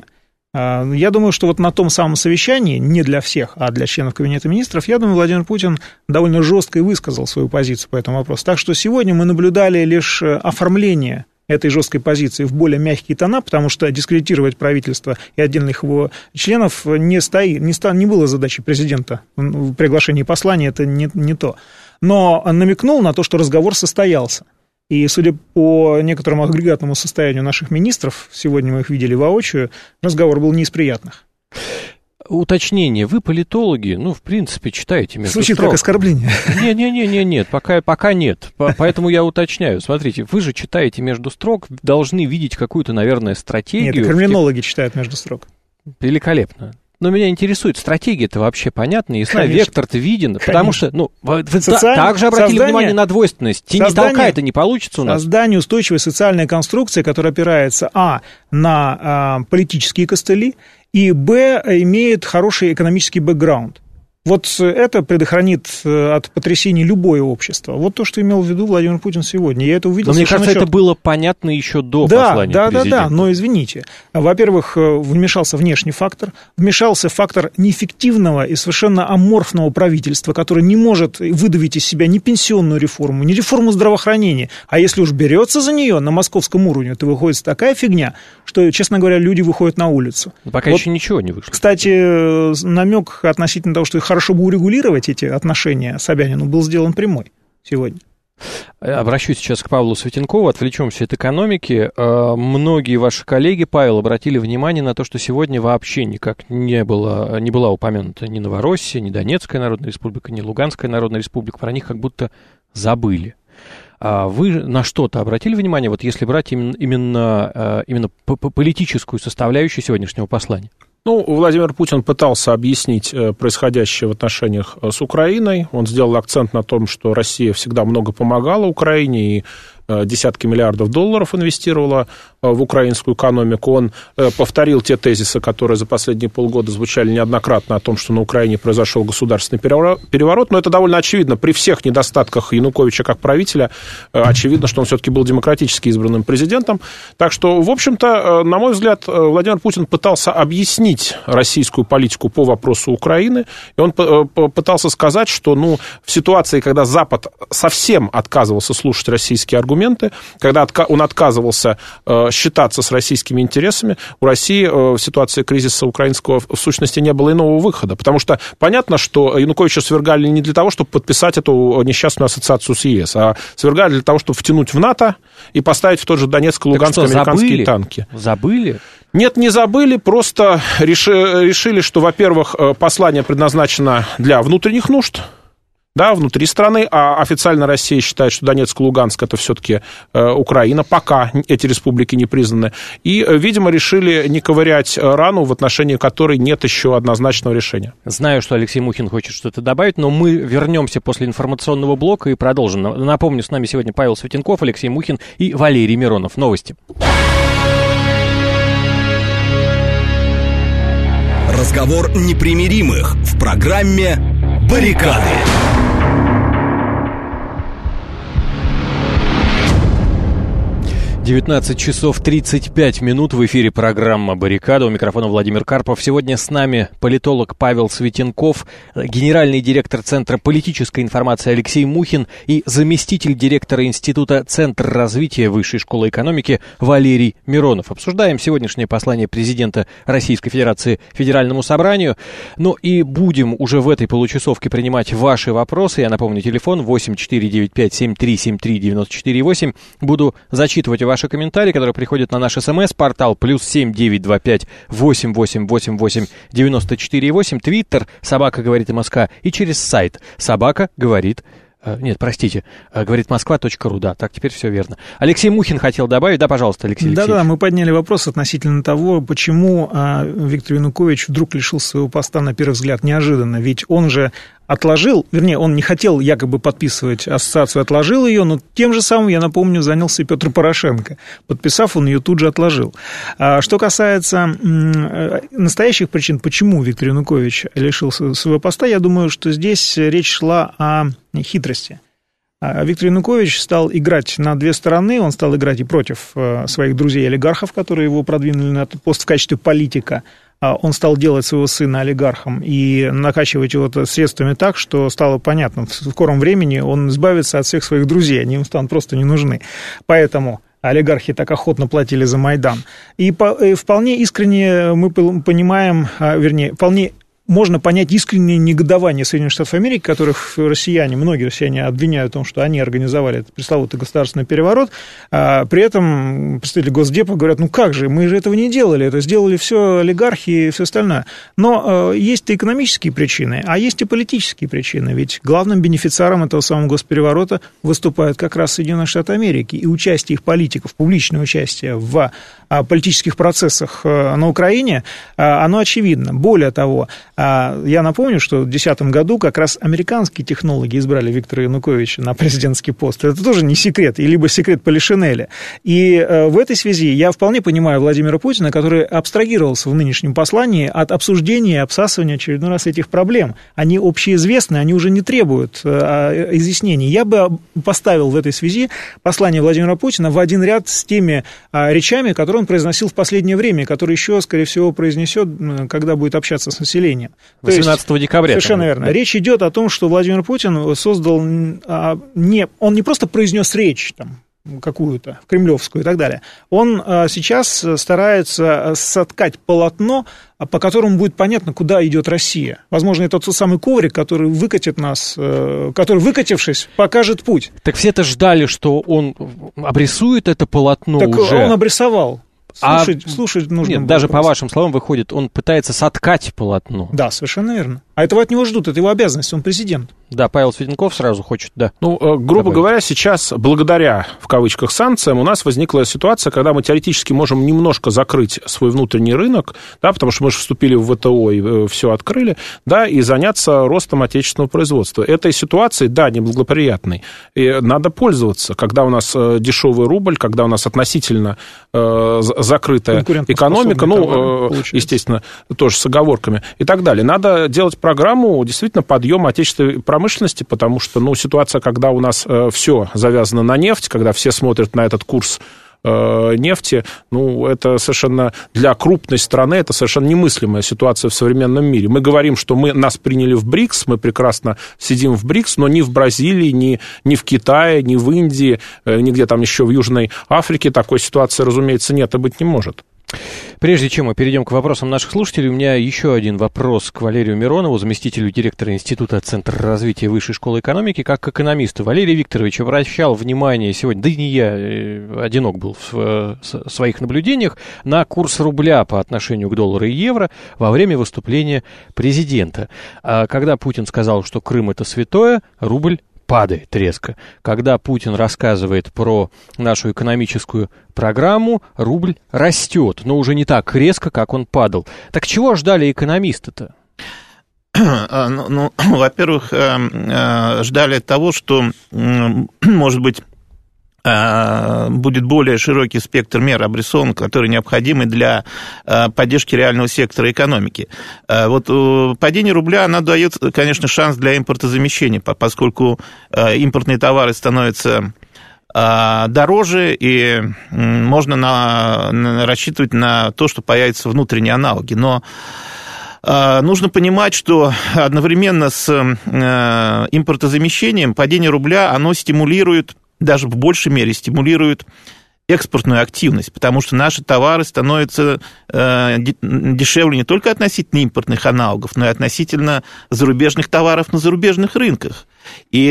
Speaker 3: Я думаю, что вот на том самом совещании, не для всех, а для членов Кабинета министров, я думаю, Владимир Путин довольно жестко и высказал свою позицию по этому вопросу. Так что сегодня мы наблюдали лишь оформление этой жесткой позиции в более мягкие тона, потому что дискредитировать правительство и отдельных его членов не, стоит, не, ста, не было задачей президента. В приглашении послания это не, не то. Но он намекнул на то, что разговор состоялся. И, судя по некоторому агрегатному состоянию наших министров, сегодня мы их видели воочию, разговор был не из приятных.
Speaker 2: Уточнение. Вы политологи, ну, в принципе, читаете между
Speaker 3: Звучит
Speaker 2: строк.
Speaker 3: как оскорбление.
Speaker 2: Не-не-не, нет, пока, пока нет. Поэтому я уточняю. Смотрите, вы же читаете между строк, должны видеть какую-то, наверное, стратегию.
Speaker 3: Нет, криминологи читают между строк.
Speaker 2: Великолепно. Но меня интересует, стратегия-то вообще понятна, ясна, вектор-то виден, конечно. Потому что, ну, вы Социаль... также обратили создание... внимание на двойственность. Тени толка это не получится у нас.
Speaker 3: Создание устойчивой социальной конструкции, которая опирается, а, на а, политические костыли, и, б, имеет хороший экономический бэкграунд. Вот это предохранит от потрясений любое общество. Вот то, что имел в виду Владимир Путин сегодня. Я это увидел.
Speaker 2: Но мне кажется, четко. Это было понятно еще до
Speaker 3: да,
Speaker 2: послания
Speaker 3: да,
Speaker 2: президента.
Speaker 3: Да, да, да, но извините. Во-первых, вмешался внешний фактор, вмешался фактор неэффективного и совершенно аморфного правительства, которое не может выдавить из себя ни пенсионную реформу, ни реформу здравоохранения. А если уж берется за нее на московском уровне, то выходит такая фигня, что, честно говоря, люди выходят на улицу.
Speaker 2: Но пока вот, еще ничего не вышло.
Speaker 3: Кстати, намек относительно того, что хорошо бы урегулировать эти отношения Собянину, был сделан прямой сегодня.
Speaker 2: Обращусь сейчас к Павлу Светенкову, отвлечемся от экономики. Многие ваши коллеги, Павел, обратили внимание на то, что сегодня вообще никак не, было, не была упомянута ни Новороссия, ни Донецкая Народная Республика, ни Луганская Народная Республика. Про них как будто забыли. Вы на что-то обратили внимание, вот если брать именно, именно, именно политическую составляющую сегодняшнего послания?
Speaker 5: Ну, Владимир Путин пытался объяснить происходящее в отношениях с Украиной. Он сделал акцент на том, что Россия всегда много помогала Украине и десятки миллиардов долларов инвестировала в украинскую экономику. Он повторил те тезисы, которые за последние полгода звучали неоднократно о том, что на Украине произошел государственный переворот. Но это довольно очевидно. При всех недостатках Януковича как правителя, очевидно, что он все-таки был демократически избранным президентом. Так что, в общем-то, на мой взгляд, Владимир Путин пытался объяснить российскую политику по вопросу Украины. И он пытался сказать, что ну, в ситуации, когда Запад совсем отказывался слушать российские аргументы, когда он отказывался считаться с российскими интересами, у России в ситуации кризиса украинского в сущности не было иного выхода. Потому что понятно, что Януковича свергали не для того, чтобы подписать эту несчастную ассоциацию с ЕС, а свергали для того, чтобы втянуть в НАТО и поставить в тот же Донецк и Луганск американские танки.
Speaker 2: Забыли?
Speaker 5: Нет, не забыли, просто решили, что, во-первых, послание предназначено для внутренних нужд, да, внутри страны, а официально Россия считает, что Донецк и Луганск это все-таки э, Украина, пока эти республики не признаны. И, видимо, решили не ковырять рану, в отношении которой нет еще однозначного решения.
Speaker 2: Знаю, что Алексей Мухин хочет что-то добавить, но мы вернемся после информационного блока и продолжим. Напомню, с нами сегодня Павел Светенков, Алексей Мухин и Валерий Миронов. Новости.
Speaker 1: Разговор непримиримых в программе «Баррикады».
Speaker 2: девятнадцать часов тридцать пять минут, в эфире программа «Баррикада». У микрофона Владимир Карпов. Сегодня с нами политолог Павел Светенков, генеральный директор Центра политической информации Алексей Мухин и заместитель директора Института Центр развития Высшей школы экономики Валерий Миронов. Обсуждаем сегодняшнее послание президента Российской Федерации Федеральному собранию. Ну и будем уже в этой получасовке принимать ваши вопросы. Я напомню, телефон восемь четыре девять пять семь три семь три девять четыре восемь. Буду зачитывать ваши Ваши комментарии, которые приходят на наш СМС-портал плюс семь девять два пять восемь восемь восемь восемь девяносто четыре восемь, Твиттер, собака говорит МСК, и через сайт собака говорит... Нет, простите, говорит москва точка ру, да, так теперь все верно. Алексей Мухин хотел добавить, да, пожалуйста, Алексей Алексеевич.
Speaker 3: Да-да, мы подняли вопрос относительно того, почему Виктор Янукович вдруг лишил своего поста, на первый взгляд, неожиданно, ведь он же отложил, вернее, он не хотел якобы подписывать ассоциацию, отложил ее, но тем же самым, я напомню, занялся и Петр Порошенко. Подписав, он ее тут же отложил. Что касается настоящих причин, почему Виктор Янукович лишил своего поста, я думаю, что здесь речь шла о хитрости. Виктор Янукович стал играть на две стороны, он стал играть и против своих друзей-олигархов, которые его продвинули на этот пост в качестве политика. Он стал делать своего сына олигархом и накачивать его средствами так, что стало понятно, в скором времени он избавится от всех своих друзей, они ему станут просто не нужны. Поэтому олигархи так охотно платили за Майдан. И вполне искренне мы понимаем, вернее, вполне можно понять искреннее негодование Соединенных Штатов Америки, которых россияне, многие россияне обвиняют в том, что они организовали этот пресловутый государственный переворот, а при этом представители Госдепа говорят, ну как же, мы же этого не делали, это сделали все олигархи и все остальное. Но э, есть и экономические причины, а есть и политические причины, ведь главным бенефициаром этого самого госпереворота выступают как раз Соединенные Штаты Америки, и участие их политиков, публичное участие в а, политических процессах а, на Украине, а, оно очевидно. Более того, я напомню, что в две тысячи десятом году как раз американские технологи избрали Виктора Януковича на президентский пост. Это тоже не секрет, и либо секрет Полишинеля. И в этой связи я вполне понимаю Владимира Путина, который абстрагировался в нынешнем послании от обсуждения и обсасывания очередной раз этих проблем. Они общеизвестны, они уже не требуют изъяснений. Я бы поставил в этой связи послание Владимира Путина в один ряд с теми речами, которые он произносил в последнее время, которые еще, скорее всего, произнесет, когда будет общаться с населением.
Speaker 2: восемнадцатого декабря.
Speaker 3: Совершенно там, верно. Да. Речь идет о том, что Владимир Путин создал... Не, он не просто произнес речь, там, какую-то, кремлевскую и так далее, он сейчас старается соткать полотно, по которому будет понятно, куда идет Россия. Возможно, это тот самый коврик, который выкатит нас, который, выкатившись, покажет путь.
Speaker 2: Так все-то ждали, что он обрисует это полотно
Speaker 3: так
Speaker 2: уже.
Speaker 3: Он обрисовал. Слушать,
Speaker 2: а...
Speaker 3: слушать нужно.
Speaker 2: Нет, даже просто. По вашим словам выходит, он пытается соткать полотно.
Speaker 3: Да, совершенно верно. А этого от него ждут, это его обязанность, он президент.
Speaker 2: Да, Павел Светенков сразу хочет, да.
Speaker 5: Ну, грубо добавить. говоря, сейчас, благодаря, в кавычках, санкциям, у нас возникла ситуация, когда мы теоретически можем немножко закрыть свой внутренний рынок, да, потому что мы же вступили в ВТО и все открыли, да, и заняться ростом отечественного производства. Этой ситуации, да, неблагоприятной. И надо пользоваться, когда у нас дешевый рубль, когда у нас относительно э, закрытая экономика, ну, э, естественно, тоже с оговорками и так далее. Надо делать программу действительно подъема отечественной промышленности, потому что, ну, ситуация, когда у нас э, все завязано на нефть, когда все смотрят на этот курс э, нефти, ну, это совершенно для крупной страны, это совершенно немыслимая ситуация в современном мире. Мы говорим, что мы, нас приняли в БРИКС, мы прекрасно сидим в БРИКС, но ни в Бразилии, ни, ни в Китае, ни в Индии, э, нигде там еще в Южной Африке такой ситуации, разумеется, нет и быть не может.
Speaker 2: Прежде чем мы перейдем к вопросам наших слушателей, у меня еще один вопрос к Валерию Миронову, заместителю директора Института Центра развития Высшей школы экономики. Как к экономисту, Валерий Викторович обращал внимание сегодня, да и не я одинок был в своих наблюдениях, на курс рубля по отношению к доллару и евро во время выступления президента. Когда Путин сказал, что Крым — это святое, рубль падает резко. Когда Путин рассказывает про нашу экономическую программу, рубль растет, но уже не так резко, как он падал. Так чего ждали экономисты-то?
Speaker 4: Ну, ну, во-первых, ждали того, что, может быть, будет более широкий спектр мер обрисован, которые необходимы для поддержки реального сектора экономики. Вот падение рубля, оно дает, конечно, шанс для импортозамещения, поскольку импортные товары становятся дороже, и можно на, на, рассчитывать на то, что появятся внутренние аналоги. Но нужно понимать, что одновременно с импортозамещением падение рубля, оно стимулирует, даже в большей мере стимулирует экспортную активность, потому что наши товары становятся э, дешевле не только относительно импортных аналогов, но и относительно зарубежных товаров на зарубежных рынках. И,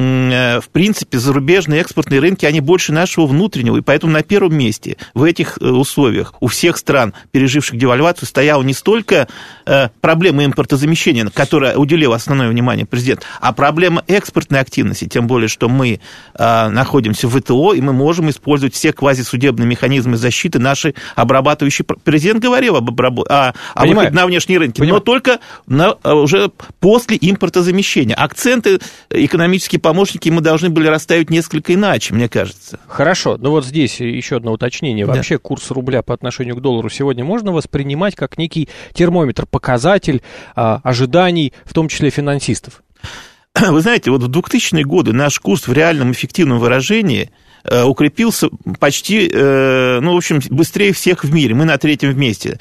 Speaker 4: э, в принципе, зарубежные экспортные рынки, они больше нашего внутреннего, и поэтому на первом месте в этих условиях у всех стран, переживших девальвацию, стояла не столько э, проблема импортозамещения, которая уделила основное внимание президент, а проблема экспортной активности, тем более, что мы э, находимся в ВТО, и мы можем использовать все квазисудебные механизмы защиты наши обрабатывающие. Президент говорил об обработ... о, о выходе на внешние рынки, Понимаю. но только на, уже после импортозамещения. Акценты, экономические помощники мы должны были расставить несколько иначе, мне кажется.
Speaker 2: Хорошо, ну вот здесь еще одно уточнение. Вообще да. Курс рубля по отношению к доллару сегодня можно воспринимать как некий термометр, показатель а, ожиданий, в том числе финансистов?
Speaker 4: Вы знаете, вот в двухтысячные годы наш курс в реальном эффективном выражении укрепился почти, ну, в общем, быстрее всех в мире. Мы на третьем месте,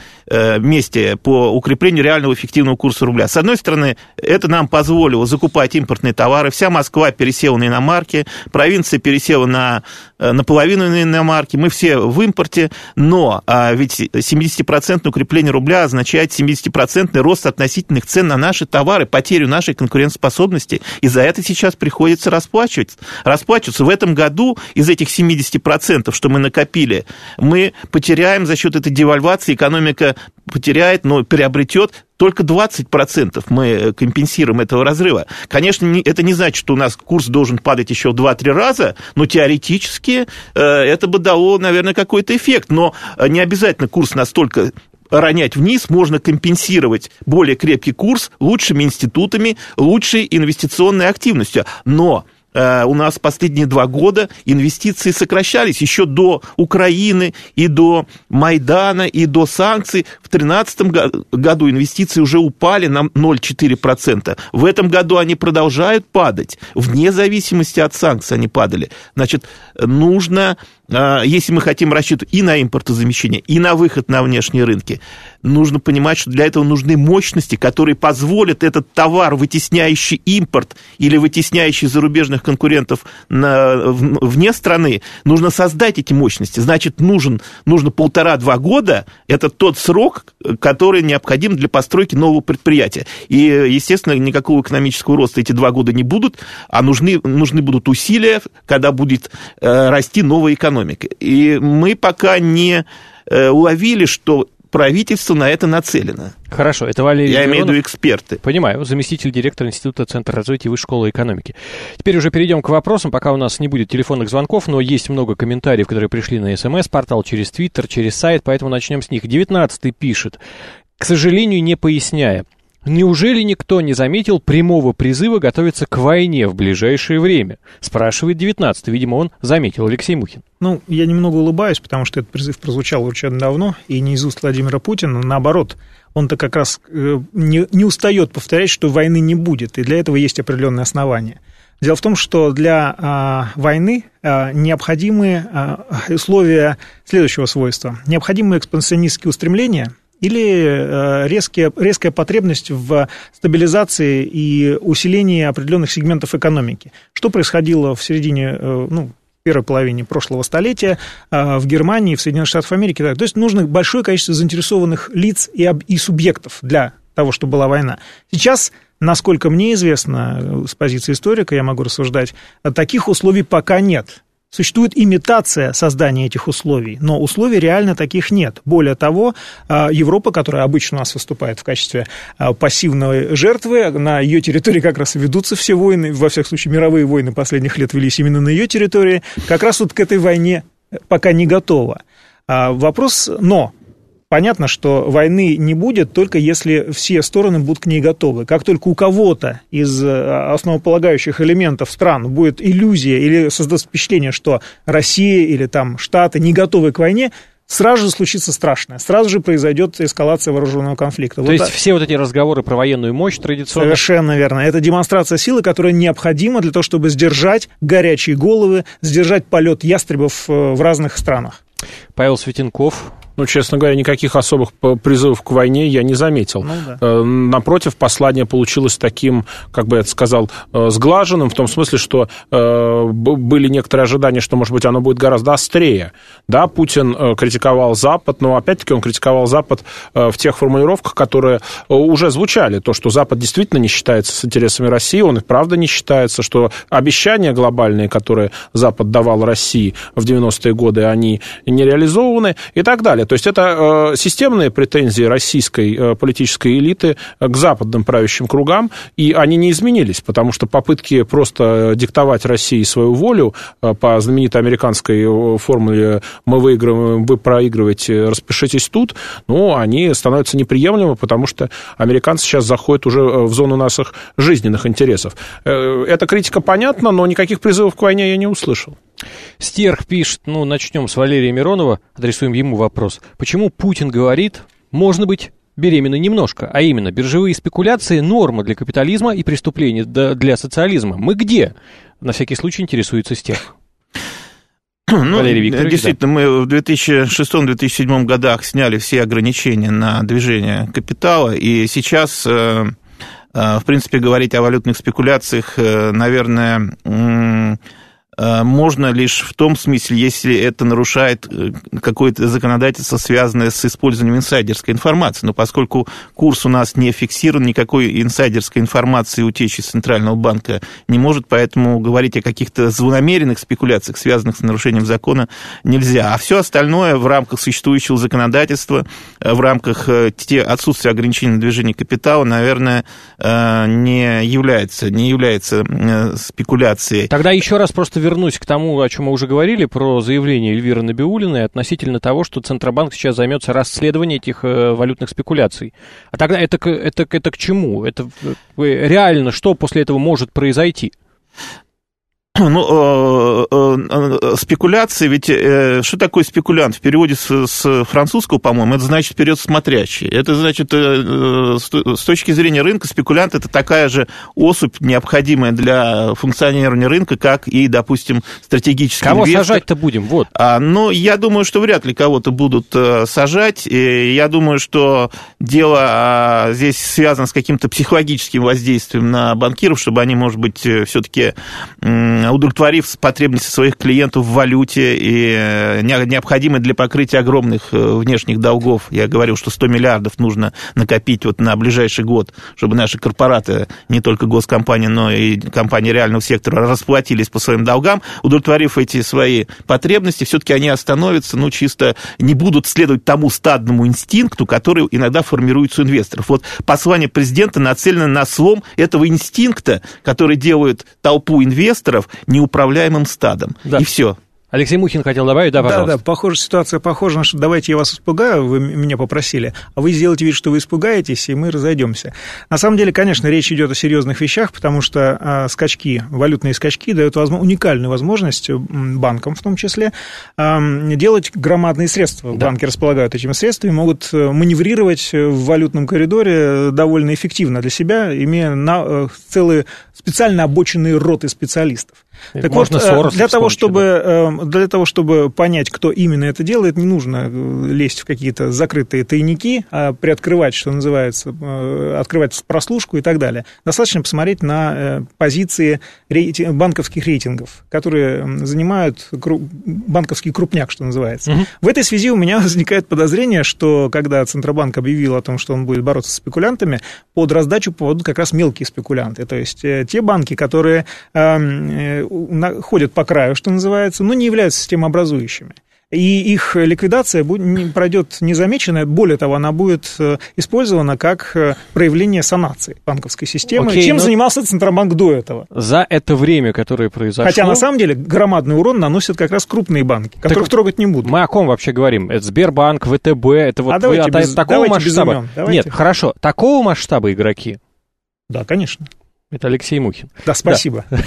Speaker 4: месте по укреплению реального эффективного курса рубля. С одной стороны, это нам позволило закупать импортные товары. Вся Москва пересела на иномарки, провинция пересела на наполовину на иномарки. Мы все в импорте, но ведь семидесятипроцентное укрепление рубля означает семидесятипроцентный рост относительных цен на наши товары, потерю нашей конкурентоспособности. И за это сейчас приходится расплачиваться. Расплачиваться в этом году из этих семидесяти процентов, что мы накопили, мы потеряем за счет этой девальвации, экономика потеряет, но приобретет только двадцать процентов мы компенсируем этого разрыва. Конечно, это не значит, что у нас курс должен падать еще в два-три раза, но теоретически это бы дало, наверное, какой-то эффект. Но не обязательно курс настолько ронять вниз, можно компенсировать более крепкий курс лучшими институтами, лучшей инвестиционной активностью. Но у нас последние два года инвестиции сокращались еще до Украины и до Майдана и до санкций. В две тысячи тринадцатом году инвестиции уже упали на ноль целых четыре десятых процента. В этом году они продолжают падать. Вне зависимости от санкций они падали. Значит, нужно, если мы хотим рассчитывать и на импортозамещение, и на выход на внешние рынки, нужно понимать, что для этого нужны мощности, которые позволят этот товар, вытесняющий импорт или вытесняющий зарубежных серьезных конкурентов на, вне страны, нужно создать эти мощности. Значит, нужен, нужно полтора-два года, это тот срок, который необходим для постройки нового предприятия. И, естественно, никакого экономического роста эти два года не будут, а нужны, нужны будут усилия, когда будет э, расти новая экономика. И мы пока не э, уловили, что правительство на это нацелено.
Speaker 2: Хорошо, это Валерий
Speaker 4: Я
Speaker 2: Миронов.
Speaker 4: имею в виду эксперты.
Speaker 2: Понимаю, заместитель директора Института Центра развития Высшей школы экономики. Теперь уже перейдем к вопросам, пока у нас не будет телефонных звонков, но есть много комментариев, которые пришли на СМС-портал, через Твиттер, через сайт, поэтому начнем с них. девятнадцатый пишет, к сожалению, не поясняя, неужели никто не заметил прямого призыва готовиться к войне в ближайшее время? Спрашивает девятнадцатый, видимо, он заметил. Алексей Мухин.
Speaker 3: Ну, я немного улыбаюсь, потому что этот призыв прозвучал очень давно, и не из уст Владимира Путина, наоборот, он-то как раз не, не устает повторять, что войны не будет, и для этого есть определенные основания. Дело в том, что для а, войны а, необходимы а, условия следующего свойства. Необходимы экспансионистские устремления или резкие, резкая потребность в стабилизации и усилении определенных сегментов экономики. Что происходило в середине, ну, первой половине прошлого столетия в Германии, в Соединенных Штатах Америки. То есть нужно большое количество заинтересованных лиц и, и субъектов для того, чтобы была война. Сейчас, насколько мне известно, с позиции историка я могу рассуждать, таких условий пока нет. Существует имитация создания этих условий, но условий реально таких нет. Более того, Европа, которая обычно у нас выступает в качестве пассивной жертвы, на ее территории как раз и ведутся все войны, во всяком случае мировые войны последних лет велись именно на ее территории, как раз вот к этой войне пока не готова. Вопрос, но... Понятно, что войны не будет, только если все стороны будут к ней готовы. Как только у кого-то из основополагающих элементов стран будет иллюзия или создаст впечатление, что Россия или там Штаты не готовы к войне, сразу же случится страшное. Сразу же произойдет эскалация вооруженного конфликта.
Speaker 2: То
Speaker 3: вот
Speaker 2: есть
Speaker 3: так.
Speaker 2: Все вот эти разговоры про военную мощь традиционно...
Speaker 3: Совершенно верно. Это демонстрация силы, которая необходима для того, чтобы сдержать горячие головы, сдержать полет ястребов в разных странах.
Speaker 2: Павел Светенков...
Speaker 5: Ну, честно говоря, никаких особых призывов к войне я не заметил. Ну, да. Напротив, послание получилось таким, как бы я это сказал, сглаженным, в том смысле, что были некоторые ожидания, что, может быть, оно будет гораздо острее. Да, Путин критиковал Запад, но, опять-таки, он критиковал Запад в тех формулировках, которые уже звучали. То, что Запад действительно не считается с интересами России, он и правда не считается, что обещания глобальные, которые Запад давал России в девяностые годы, они не реализованы и так далее. То есть это э, системные претензии российской э, политической элиты к западным правящим кругам, и они не изменились, потому что попытки просто диктовать России свою волю э, по знаменитой американской формуле «мы выигрываем, вы проигрываете, распишитесь тут», ну, они становятся неприемлемы, потому что американцы сейчас заходят уже в зону наших жизненных интересов. Э, эта критика понятна, но никаких призывов к войне я не услышал.
Speaker 2: Стерх пишет, ну, начнем с Валерия Миронова, адресуем ему вопрос. Почему Путин говорит, можно быть беременной немножко, а именно биржевые спекуляции – норма для капитализма и преступление для социализма? Мы где? На всякий случай интересуется Стерх.
Speaker 4: Ну, Валерий Викторович, действительно, да. Мы в две тысячи шестом - две тысячи седьмом годах сняли все ограничения на движение капитала, и сейчас, в принципе, говорить о валютных спекуляциях, наверное, можно лишь в том смысле, если это нарушает какое-то законодательство, связанное с использованием инсайдерской информации. Но поскольку курс у нас не фиксирован, никакой инсайдерской информации утечи из Центрального банка не может, поэтому говорить о каких-то злонамеренных спекуляциях, связанных с нарушением закона, нельзя. А все остальное в рамках существующего законодательства, в рамках те отсутствия ограничений на движение капитала, наверное, не является, не является спекуляцией.
Speaker 2: Тогда еще раз просто вернусь к тому, о чем мы уже говорили, про заявление Эльвиры Набиуллиной относительно того, что Центробанк сейчас займется расследованием этих э, валютных спекуляций. А тогда это, это, это к чему? Это реально что после этого может произойти?
Speaker 4: Ну, спекуляции, ведь что такое спекулянт? В переводе с, с французского, по-моему, это значит вперед смотрящий. Это значит, с точки зрения рынка, спекулянт — это такая же особь, необходимая для функционирования рынка, как и, допустим, стратегический
Speaker 2: Кого
Speaker 4: инвестор.
Speaker 2: сажать-то будем? Вот.
Speaker 4: А, ну, я думаю, что вряд ли кого-то будут сажать. И я думаю, что дело а, здесь связано с каким-то психологическим воздействием на банкиров, чтобы они, может быть, все-таки удовлетворив потребности своих клиентов в валюте и необходимые для покрытия огромных внешних долгов. Я говорил, что сто миллиардов нужно накопить вот на ближайший год, чтобы наши корпораты, не только госкомпании, но и компании реального сектора, расплатились по своим долгам. Удовлетворив эти свои потребности, все-таки они остановятся, ну, чисто не будут следовать тому стадному инстинкту, который иногда формируется у инвесторов. Вот послание президента нацелено на слом этого инстинкта, который делает толпу инвесторов неуправляемым стадом. Да. И все.
Speaker 2: Алексей Мухин хотел добавить, да, пожалуйста.
Speaker 3: Да, да, похоже, ситуация похожа на что давайте я вас испугаю, вы меня попросили, а вы сделаете вид, что вы испугаетесь, и мы разойдемся. На самом деле, конечно, речь идет о серьезных вещах, потому что а, скачки, валютные скачки дают возможно, уникальную возможность банкам, в том числе, а, делать громадные средства. Да. Банки располагают этими средствами, могут маневрировать в валютном коридоре довольно эффективно для себя, имея на, целые специально обученные роты специалистов. Так вот, для того, чтобы, для того, чтобы понять, кто именно это делает, не нужно лезть в какие-то закрытые тайники, а приоткрывать, что называется, открывать прослушку и так далее. Достаточно посмотреть на позиции рейтинг, банковских рейтингов, которые занимают банковский крупняк, что называется. Угу. В этой связи у меня возникает подозрение, что когда Центробанк объявил о том, что он будет бороться с спекулянтами, под раздачу попадут как раз мелкие спекулянты, то есть те банки, которые ходят по краю, что называется, но не являются системообразующими. И их ликвидация пройдет незамеченная, более того, она будет использована как проявление санации банковской системы, Окей, чем занимался Центробанк до этого.
Speaker 2: За это время, которое произошло...
Speaker 3: Хотя, на самом деле, громадный урон наносят как раз крупные банки, которых так трогать не будут.
Speaker 2: Мы о ком вообще говорим? Это Сбербанк, ВТБ, это вот
Speaker 3: а вы от без,
Speaker 2: такого масштаба? Нет, хорошо, такого масштаба игроки?
Speaker 3: Да, конечно.
Speaker 2: Это Алексей Мухин.
Speaker 3: Да, спасибо. Да.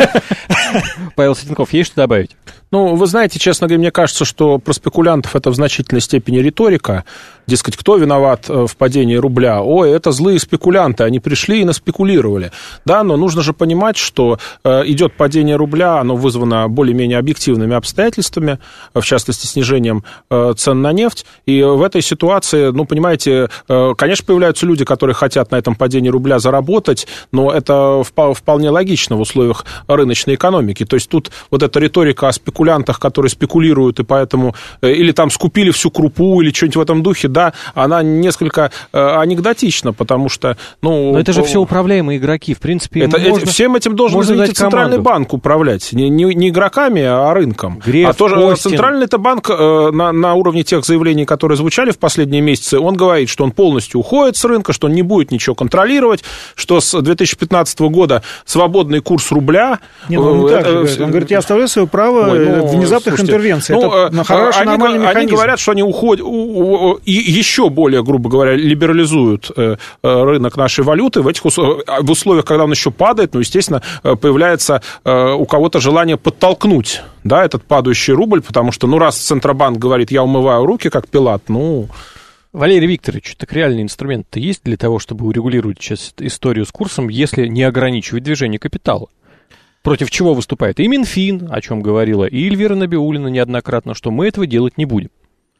Speaker 2: Павел Светенков, есть что добавить?
Speaker 5: Ну, вы знаете, честно говоря, мне кажется, что про спекулянтов это в значительной степени риторика. Дескать, кто виноват в падении рубля? Ой, это злые спекулянты, они пришли и наспекулировали. Да, но нужно же понимать, что идет падение рубля, оно вызвано более-менее объективными обстоятельствами, в частности, снижением цен на нефть. И в этой ситуации, ну, понимаете, конечно, появляются люди, которые хотят на этом падении рубля заработать, но это вполне логично в условиях рыночной экономики. То есть тут вот эта риторика о спекулянтах, которые спекулируют, и поэтому или там скупили всю крупу, или что-нибудь в этом духе, да, она несколько э, анекдотична, потому что, ну...
Speaker 2: Но это же все управляемые игроки, в принципе...
Speaker 5: Это, можно, всем этим должен, извините, Центральный банк управлять, не, не, не игроками, а рынком.
Speaker 2: Греф,
Speaker 5: а тоже Центральный-то банк э, на, на уровне тех заявлений, которые звучали в последние месяцы, он говорит, что он полностью уходит с рынка, что он не будет ничего контролировать, что с две тысячи пятнадцатого года свободный курс рубля...
Speaker 3: Не, ну, он, это, говорит. он говорит, я оставляю свое право Ой, ну, внезапных слушайте, интервенций.
Speaker 5: Ну,
Speaker 3: это хороший,
Speaker 5: они,
Speaker 3: нормальный механизм.
Speaker 5: Они говорят, что они уходят... У, у, и еще более, грубо говоря, либерализуют э, рынок нашей валюты в этих условиях, в условиях, когда он еще падает, ну, естественно, появляется э, у кого-то желание подтолкнуть, да, этот падающий рубль, потому что, ну, раз Центробанк говорит, я умываю руки, как Пилат, ну...
Speaker 2: Валерий Викторович, так реальный инструмент-то есть для того, чтобы урегулировать сейчас историю с курсом, если не ограничивать движение капитала? Против чего выступает и Минфин, о чем говорила и Эльвира Набиуллина неоднократно, что мы этого делать не будем?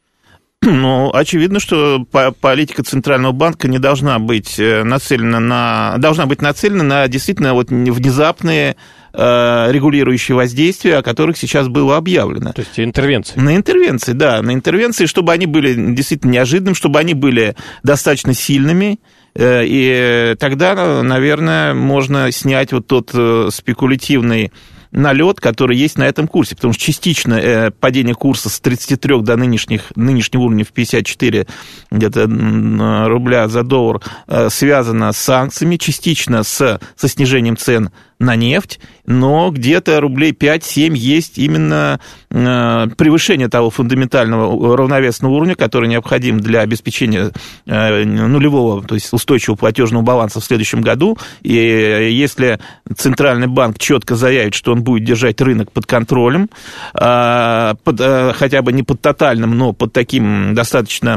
Speaker 4: Ну, очевидно, что политика Центрального банка не должна быть нацелена на, должна быть нацелена на действительно вот внезапные э, регулирующие воздействия, о которых сейчас было объявлено.
Speaker 2: То есть интервенции.
Speaker 4: На интервенции, да, на интервенции, чтобы они были действительно неожиданными, чтобы они были достаточно сильными, э, и тогда, наверное, можно снять вот тот э, спекулятивный налет, который есть на этом курсе, потому что частично э, падение курса с тридцати трёх до нынешних, нынешнего уровня в пятьдесят четыре где-то рубля за доллар э, связано с санкциями, частично с, со снижением цен на нефть, но где-то рублей пять-семь есть именно э, превышение того фундаментального равновесного уровня, который необходим для обеспечения э, нулевого, то есть устойчивого платежного баланса в следующем году. И если Центральный банк четко заявит, что он будет держать рынок под контролем, э, под, э, хотя бы не под тотальным, но под таким достаточно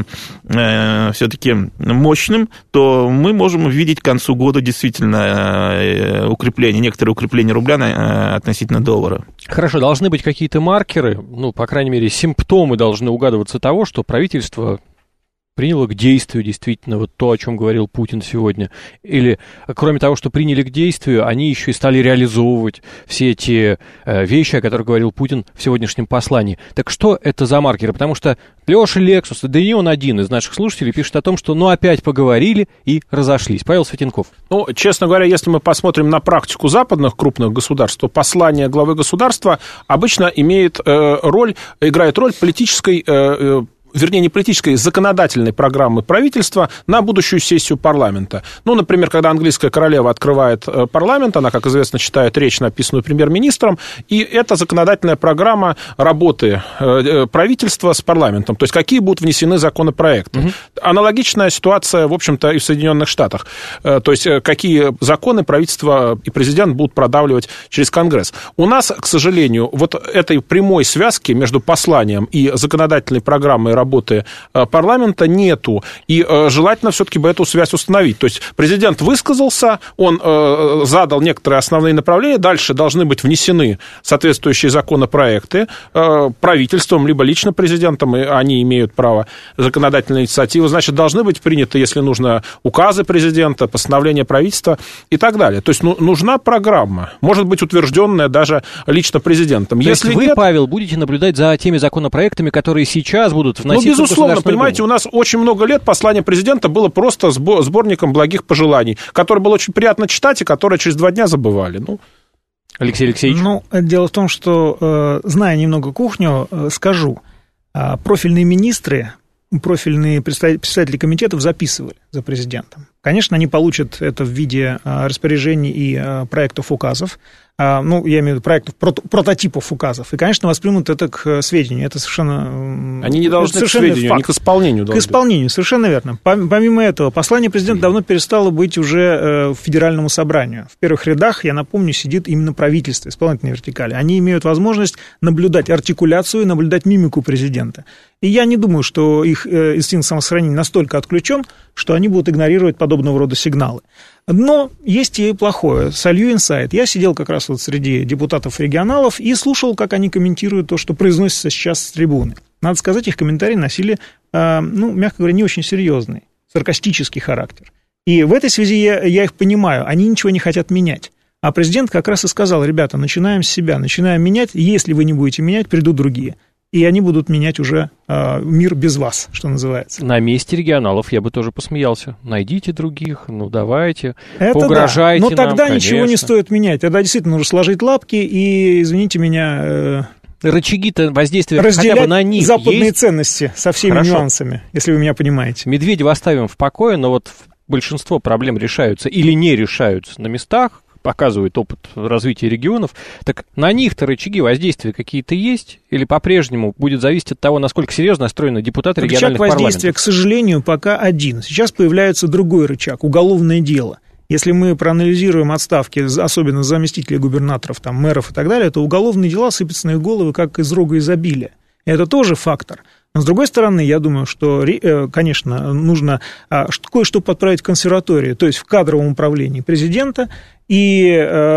Speaker 4: э, все-таки мощным, то мы можем увидеть к концу года действительно э, укрепление, некоторое укрепление рубля на, относительно доллара.
Speaker 2: Хорошо, должны быть какие-то маркеры, ну, по крайней мере, симптомы должны угадываться того, что правительство приняло к действию действительно вот то, о чем говорил Путин сегодня. Или, кроме того, что приняли к действию, они еще и стали реализовывать все те э, вещи, о которых говорил Путин в сегодняшнем послании. Так что это за маркеры? Потому что Леша Лексус, да и не он один из наших слушателей, пишет о том, что ну опять поговорили и разошлись. Павел Светенков.
Speaker 5: Ну, честно говоря, если мы посмотрим на практику западных крупных государств, то послание главы государства обычно имеет э, роль, играет роль политической э, вернее, не политической, законодательной программы правительства на будущую сессию парламента. Ну, например, когда английская королева открывает парламент, она, как известно, читает речь, написанную премьер-министром, и это законодательная программа работы правительства с парламентом, то есть какие будут внесены законопроекты. Угу. Аналогичная ситуация, в общем-то, и в Соединенных Штатах. То есть какие законы правительство и президент будут продавливать через Конгресс. У нас, к сожалению, вот этой прямой связки между посланием и законодательной программой работы парламента нету, и желательно все-таки бы эту связь установить. То есть президент высказался, он задал некоторые основные направления, дальше должны быть внесены соответствующие законопроекты правительством, либо лично президентом, и они имеют право законодательной инициативы, значит, должны быть приняты, если нужно, указы президента, постановления правительства и так далее. То есть ну, нужна программа, может быть утвержденная даже лично президентом.
Speaker 2: То
Speaker 5: если
Speaker 2: есть вы,
Speaker 5: нет...
Speaker 2: Павел, будете наблюдать за теми законопроектами, которые сейчас будут в
Speaker 5: Ну, безусловно, понимаете, Думу. У нас очень много лет послание президента было просто сборником благих пожеланий, которое было очень приятно читать и которое через два дня забывали. Ну,
Speaker 2: Алексей Алексеевич?
Speaker 3: Ну, дело в том, что, зная немного кухню, скажу, профильные министры, профильные представители комитетов записывали за президентом. Конечно, они получат это в виде распоряжений и проектов указов, ну, я имею в виду проектов, прототипов указов, и, конечно, воспримут это к сведению. Это совершенно...
Speaker 5: Они не должны к сведению, они к исполнению должны.
Speaker 3: К исполнению, совершенно верно. Помимо этого, послание президента давно перестало быть уже федеральному собранию. В первых рядах, я напомню, сидит именно правительство, исполнительной вертикали. Они имеют возможность наблюдать артикуляцию, наблюдать мимику президента. И я не думаю, что их инстинкт самосохранения настолько отключен, что они будут игнорировать подобного рода сигналы. Но есть и плохое. Солью инсайт. Я сидел как раз вот среди депутатов-регионалов и слушал, как они комментируют то, что произносится сейчас с трибуны. Надо сказать, их комментарии носили, ну, мягко говоря, не очень серьезный, саркастический характер. И в этой связи я, я их понимаю. Они ничего не хотят менять. А президент как раз и сказал: ребята, начинаем с себя, начинаем менять. Если вы не будете менять, придут другие. И они будут менять уже э, мир без вас, что называется.
Speaker 2: На месте регионалов я бы тоже посмеялся. Найдите других, ну давайте,
Speaker 3: это
Speaker 2: поугрожайте
Speaker 3: да. Но тогда
Speaker 2: нам,
Speaker 3: ничего не стоит менять. Тогда действительно нужно сложить лапки и, извините меня... Э,
Speaker 2: Рычаги-то воздействия хотя бы на них
Speaker 3: западные
Speaker 2: есть?
Speaker 3: Ценности со всеми Хорошо. Нюансами, если вы меня понимаете.
Speaker 2: Медведева оставим в покое, но вот большинство проблем решаются или не решаются на местах, показывает опыт развития регионов, так на них-то рычаги воздействия какие-то есть? Или по-прежнему будет зависеть от того, насколько серьезно настроены депутаты рычаг региональных парламентов?
Speaker 3: Рычаг воздействия, к сожалению, пока один. Сейчас появляется другой рычаг – уголовное дело. Если мы проанализируем отставки, особенно заместителей губернаторов, там, мэров и так далее, то уголовные дела сыпятся на их головы, как из рога изобилия. И это тоже фактор. Но, с другой стороны, я думаю, что, конечно, нужно кое-что подправить в консерватории, то есть в кадровом управлении президента и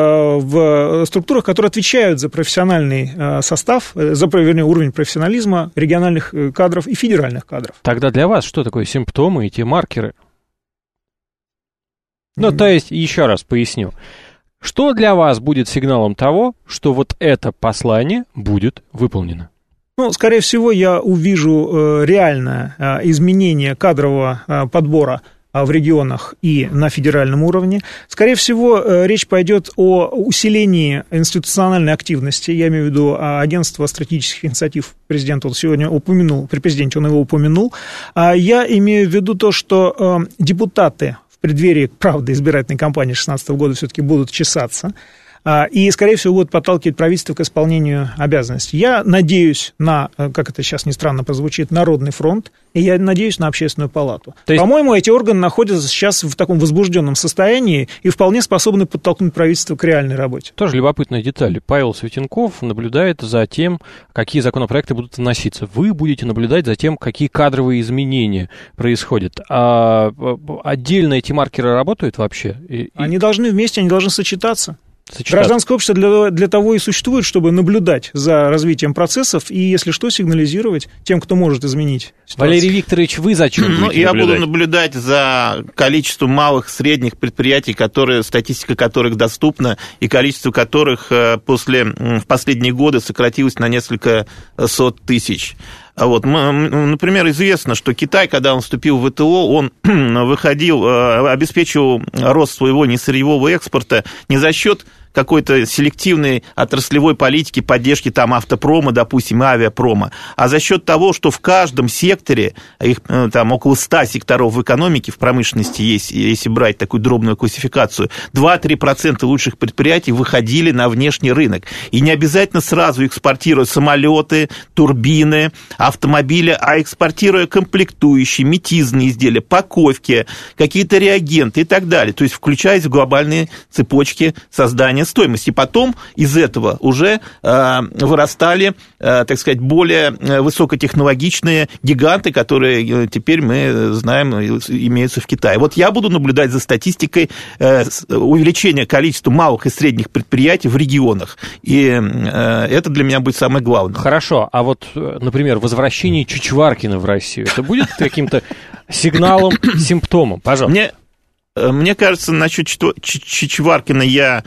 Speaker 3: в структурах, которые отвечают за профессиональный состав, за, вернее, уровень профессионализма региональных кадров и федеральных кадров.
Speaker 2: Тогда для вас что такое симптомы и те маркеры? Ну, то есть, еще раз поясню. Что для вас будет сигналом того, что вот это послание будет выполнено?
Speaker 3: Ну, скорее всего, я увижу э, реальное э, изменение кадрового э, подбора э, в регионах и на федеральном уровне. Скорее всего, э, речь пойдет о усилении институциональной активности. Я имею в виду агентство стратегических инициатив. Президент он сегодня упомянул, при президенте он его упомянул. А я имею в виду то, что э, депутаты в преддверии, правда, избирательной кампании две тысячи шестнадцатого года все-таки будут чесаться. и, скорее всего, будут подталкивать правительство к исполнению обязанностей. Я надеюсь на, как это сейчас ни странно прозвучит, Народный фронт, и я надеюсь на Общественную палату. Есть... По-моему, эти органы находятся сейчас в таком возбужденном состоянии и вполне способны подтолкнуть правительство к реальной работе.
Speaker 2: Тоже любопытная деталь. Павел Светенков наблюдает за тем, какие законопроекты будут вноситься. Вы будете наблюдать за тем, какие кадровые изменения происходят. А отдельно эти маркеры работают вообще? И,
Speaker 3: они и... должны вместе, они должны сочетаться.
Speaker 2: Сочетаться.
Speaker 3: Гражданское общество для, для того и существует, чтобы наблюдать за развитием процессов и, если что, сигнализировать тем, кто может изменить ситуацию.
Speaker 2: Валерий Викторович, вы зачем будете
Speaker 4: ну, я
Speaker 2: наблюдать?
Speaker 4: буду наблюдать за количеством малых, средних предприятий, которые, статистика которых доступна, и количество которых после, в последние годы сократилось на несколько сот тысяч. Вот, например, известно, что Китай, когда он вступил в ВТО, он выходил, обеспечивал рост своего несырьевого экспорта не за счет какой-то селективной отраслевой политики поддержки там автопрома, допустим, авиапрома, а за счет того, что в каждом секторе, их там около ста секторов в экономике, в промышленности есть, если брать такую дробную классификацию, два-три процента лучших предприятий выходили на внешний рынок. И не обязательно сразу экспортируя самолеты, турбины, автомобили, а экспортируя комплектующие, метизные изделия, паковки, какие-то реагенты и так далее. То есть включаясь в глобальные цепочки создания стоимости. Потом из этого уже э, вырастали, э, так сказать, более высокотехнологичные гиганты, которые теперь мы знаем имеются в Китае. Вот я буду наблюдать за статистикой э, увеличения количества малых и средних предприятий в регионах. И э, это для меня будет самое главное.
Speaker 2: Хорошо. А вот, например, возвращение Чичваркина в Россию, это будет каким-то сигналом, симптомом? Пожалуйста.
Speaker 4: Мне, мне кажется, насчет Чичваркина я,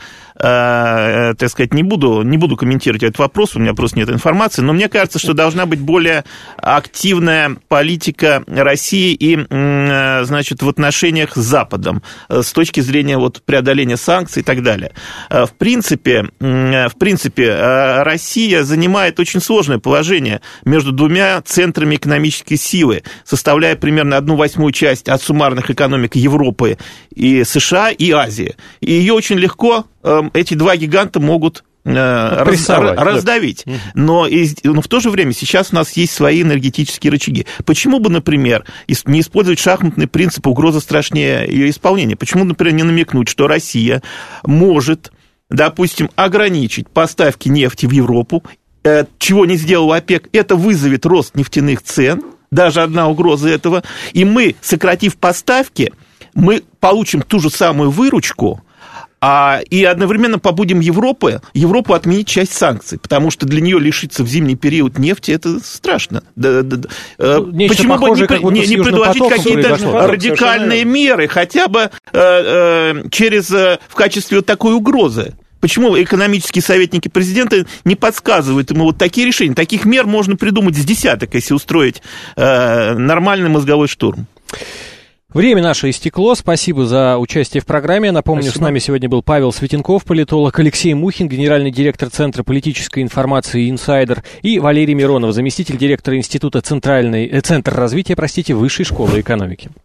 Speaker 4: э, так сказать, не буду, не буду комментировать этот вопрос, у меня просто нет информации, но мне кажется, что должна быть более активная политика России и, э, значит, в отношениях с Западом, э, с точки зрения вот, преодоления санкций и так далее. Э, в принципе, э, в принципе э, Россия занимает очень сложное положение между двумя центрами экономической силы, составляя примерно одну восьмую часть от суммарных экономик Европы и США, и Азии. И ее очень легко э, эти два гиганта могут э, раз, раздавить. Да. Но, и, но в то же время сейчас у нас есть свои энергетические рычаги. Почему бы, например, не использовать шахматный принцип «угроза страшнее ее исполнения»? Почему, например, не намекнуть, что Россия может, допустим, ограничить поставки нефти в Европу, э, чего не сделал ОПЕК, это вызовет рост нефтяных цен, даже одна угроза этого, и мы, сократив поставки, мы получим ту же самую выручку, а, и одновременно побудим Европы, Европу отменить часть санкций, потому что для нее лишиться в зимний период нефти, это страшно. Да, да, да. Ну, почему похожее, бы не, не, не предложить какие-то радикальные меры, хотя бы э, э, через, э, в качестве вот такой угрозы? Почему экономические советники президента не подсказывают ему вот такие решения? Таких мер можно придумать с десяток, если устроить э, нормальный мозговой штурм.
Speaker 2: Время наше истекло. Спасибо за участие в программе. Напомню, Спасибо. С нами сегодня был Павел Светенков, политолог, Алексей Мухин, генеральный директор Центра политической информации «Инсайдер», и Валерий Миронов, заместитель директора Института Центральной, э, Центр развития, простите, Высшей школы экономики.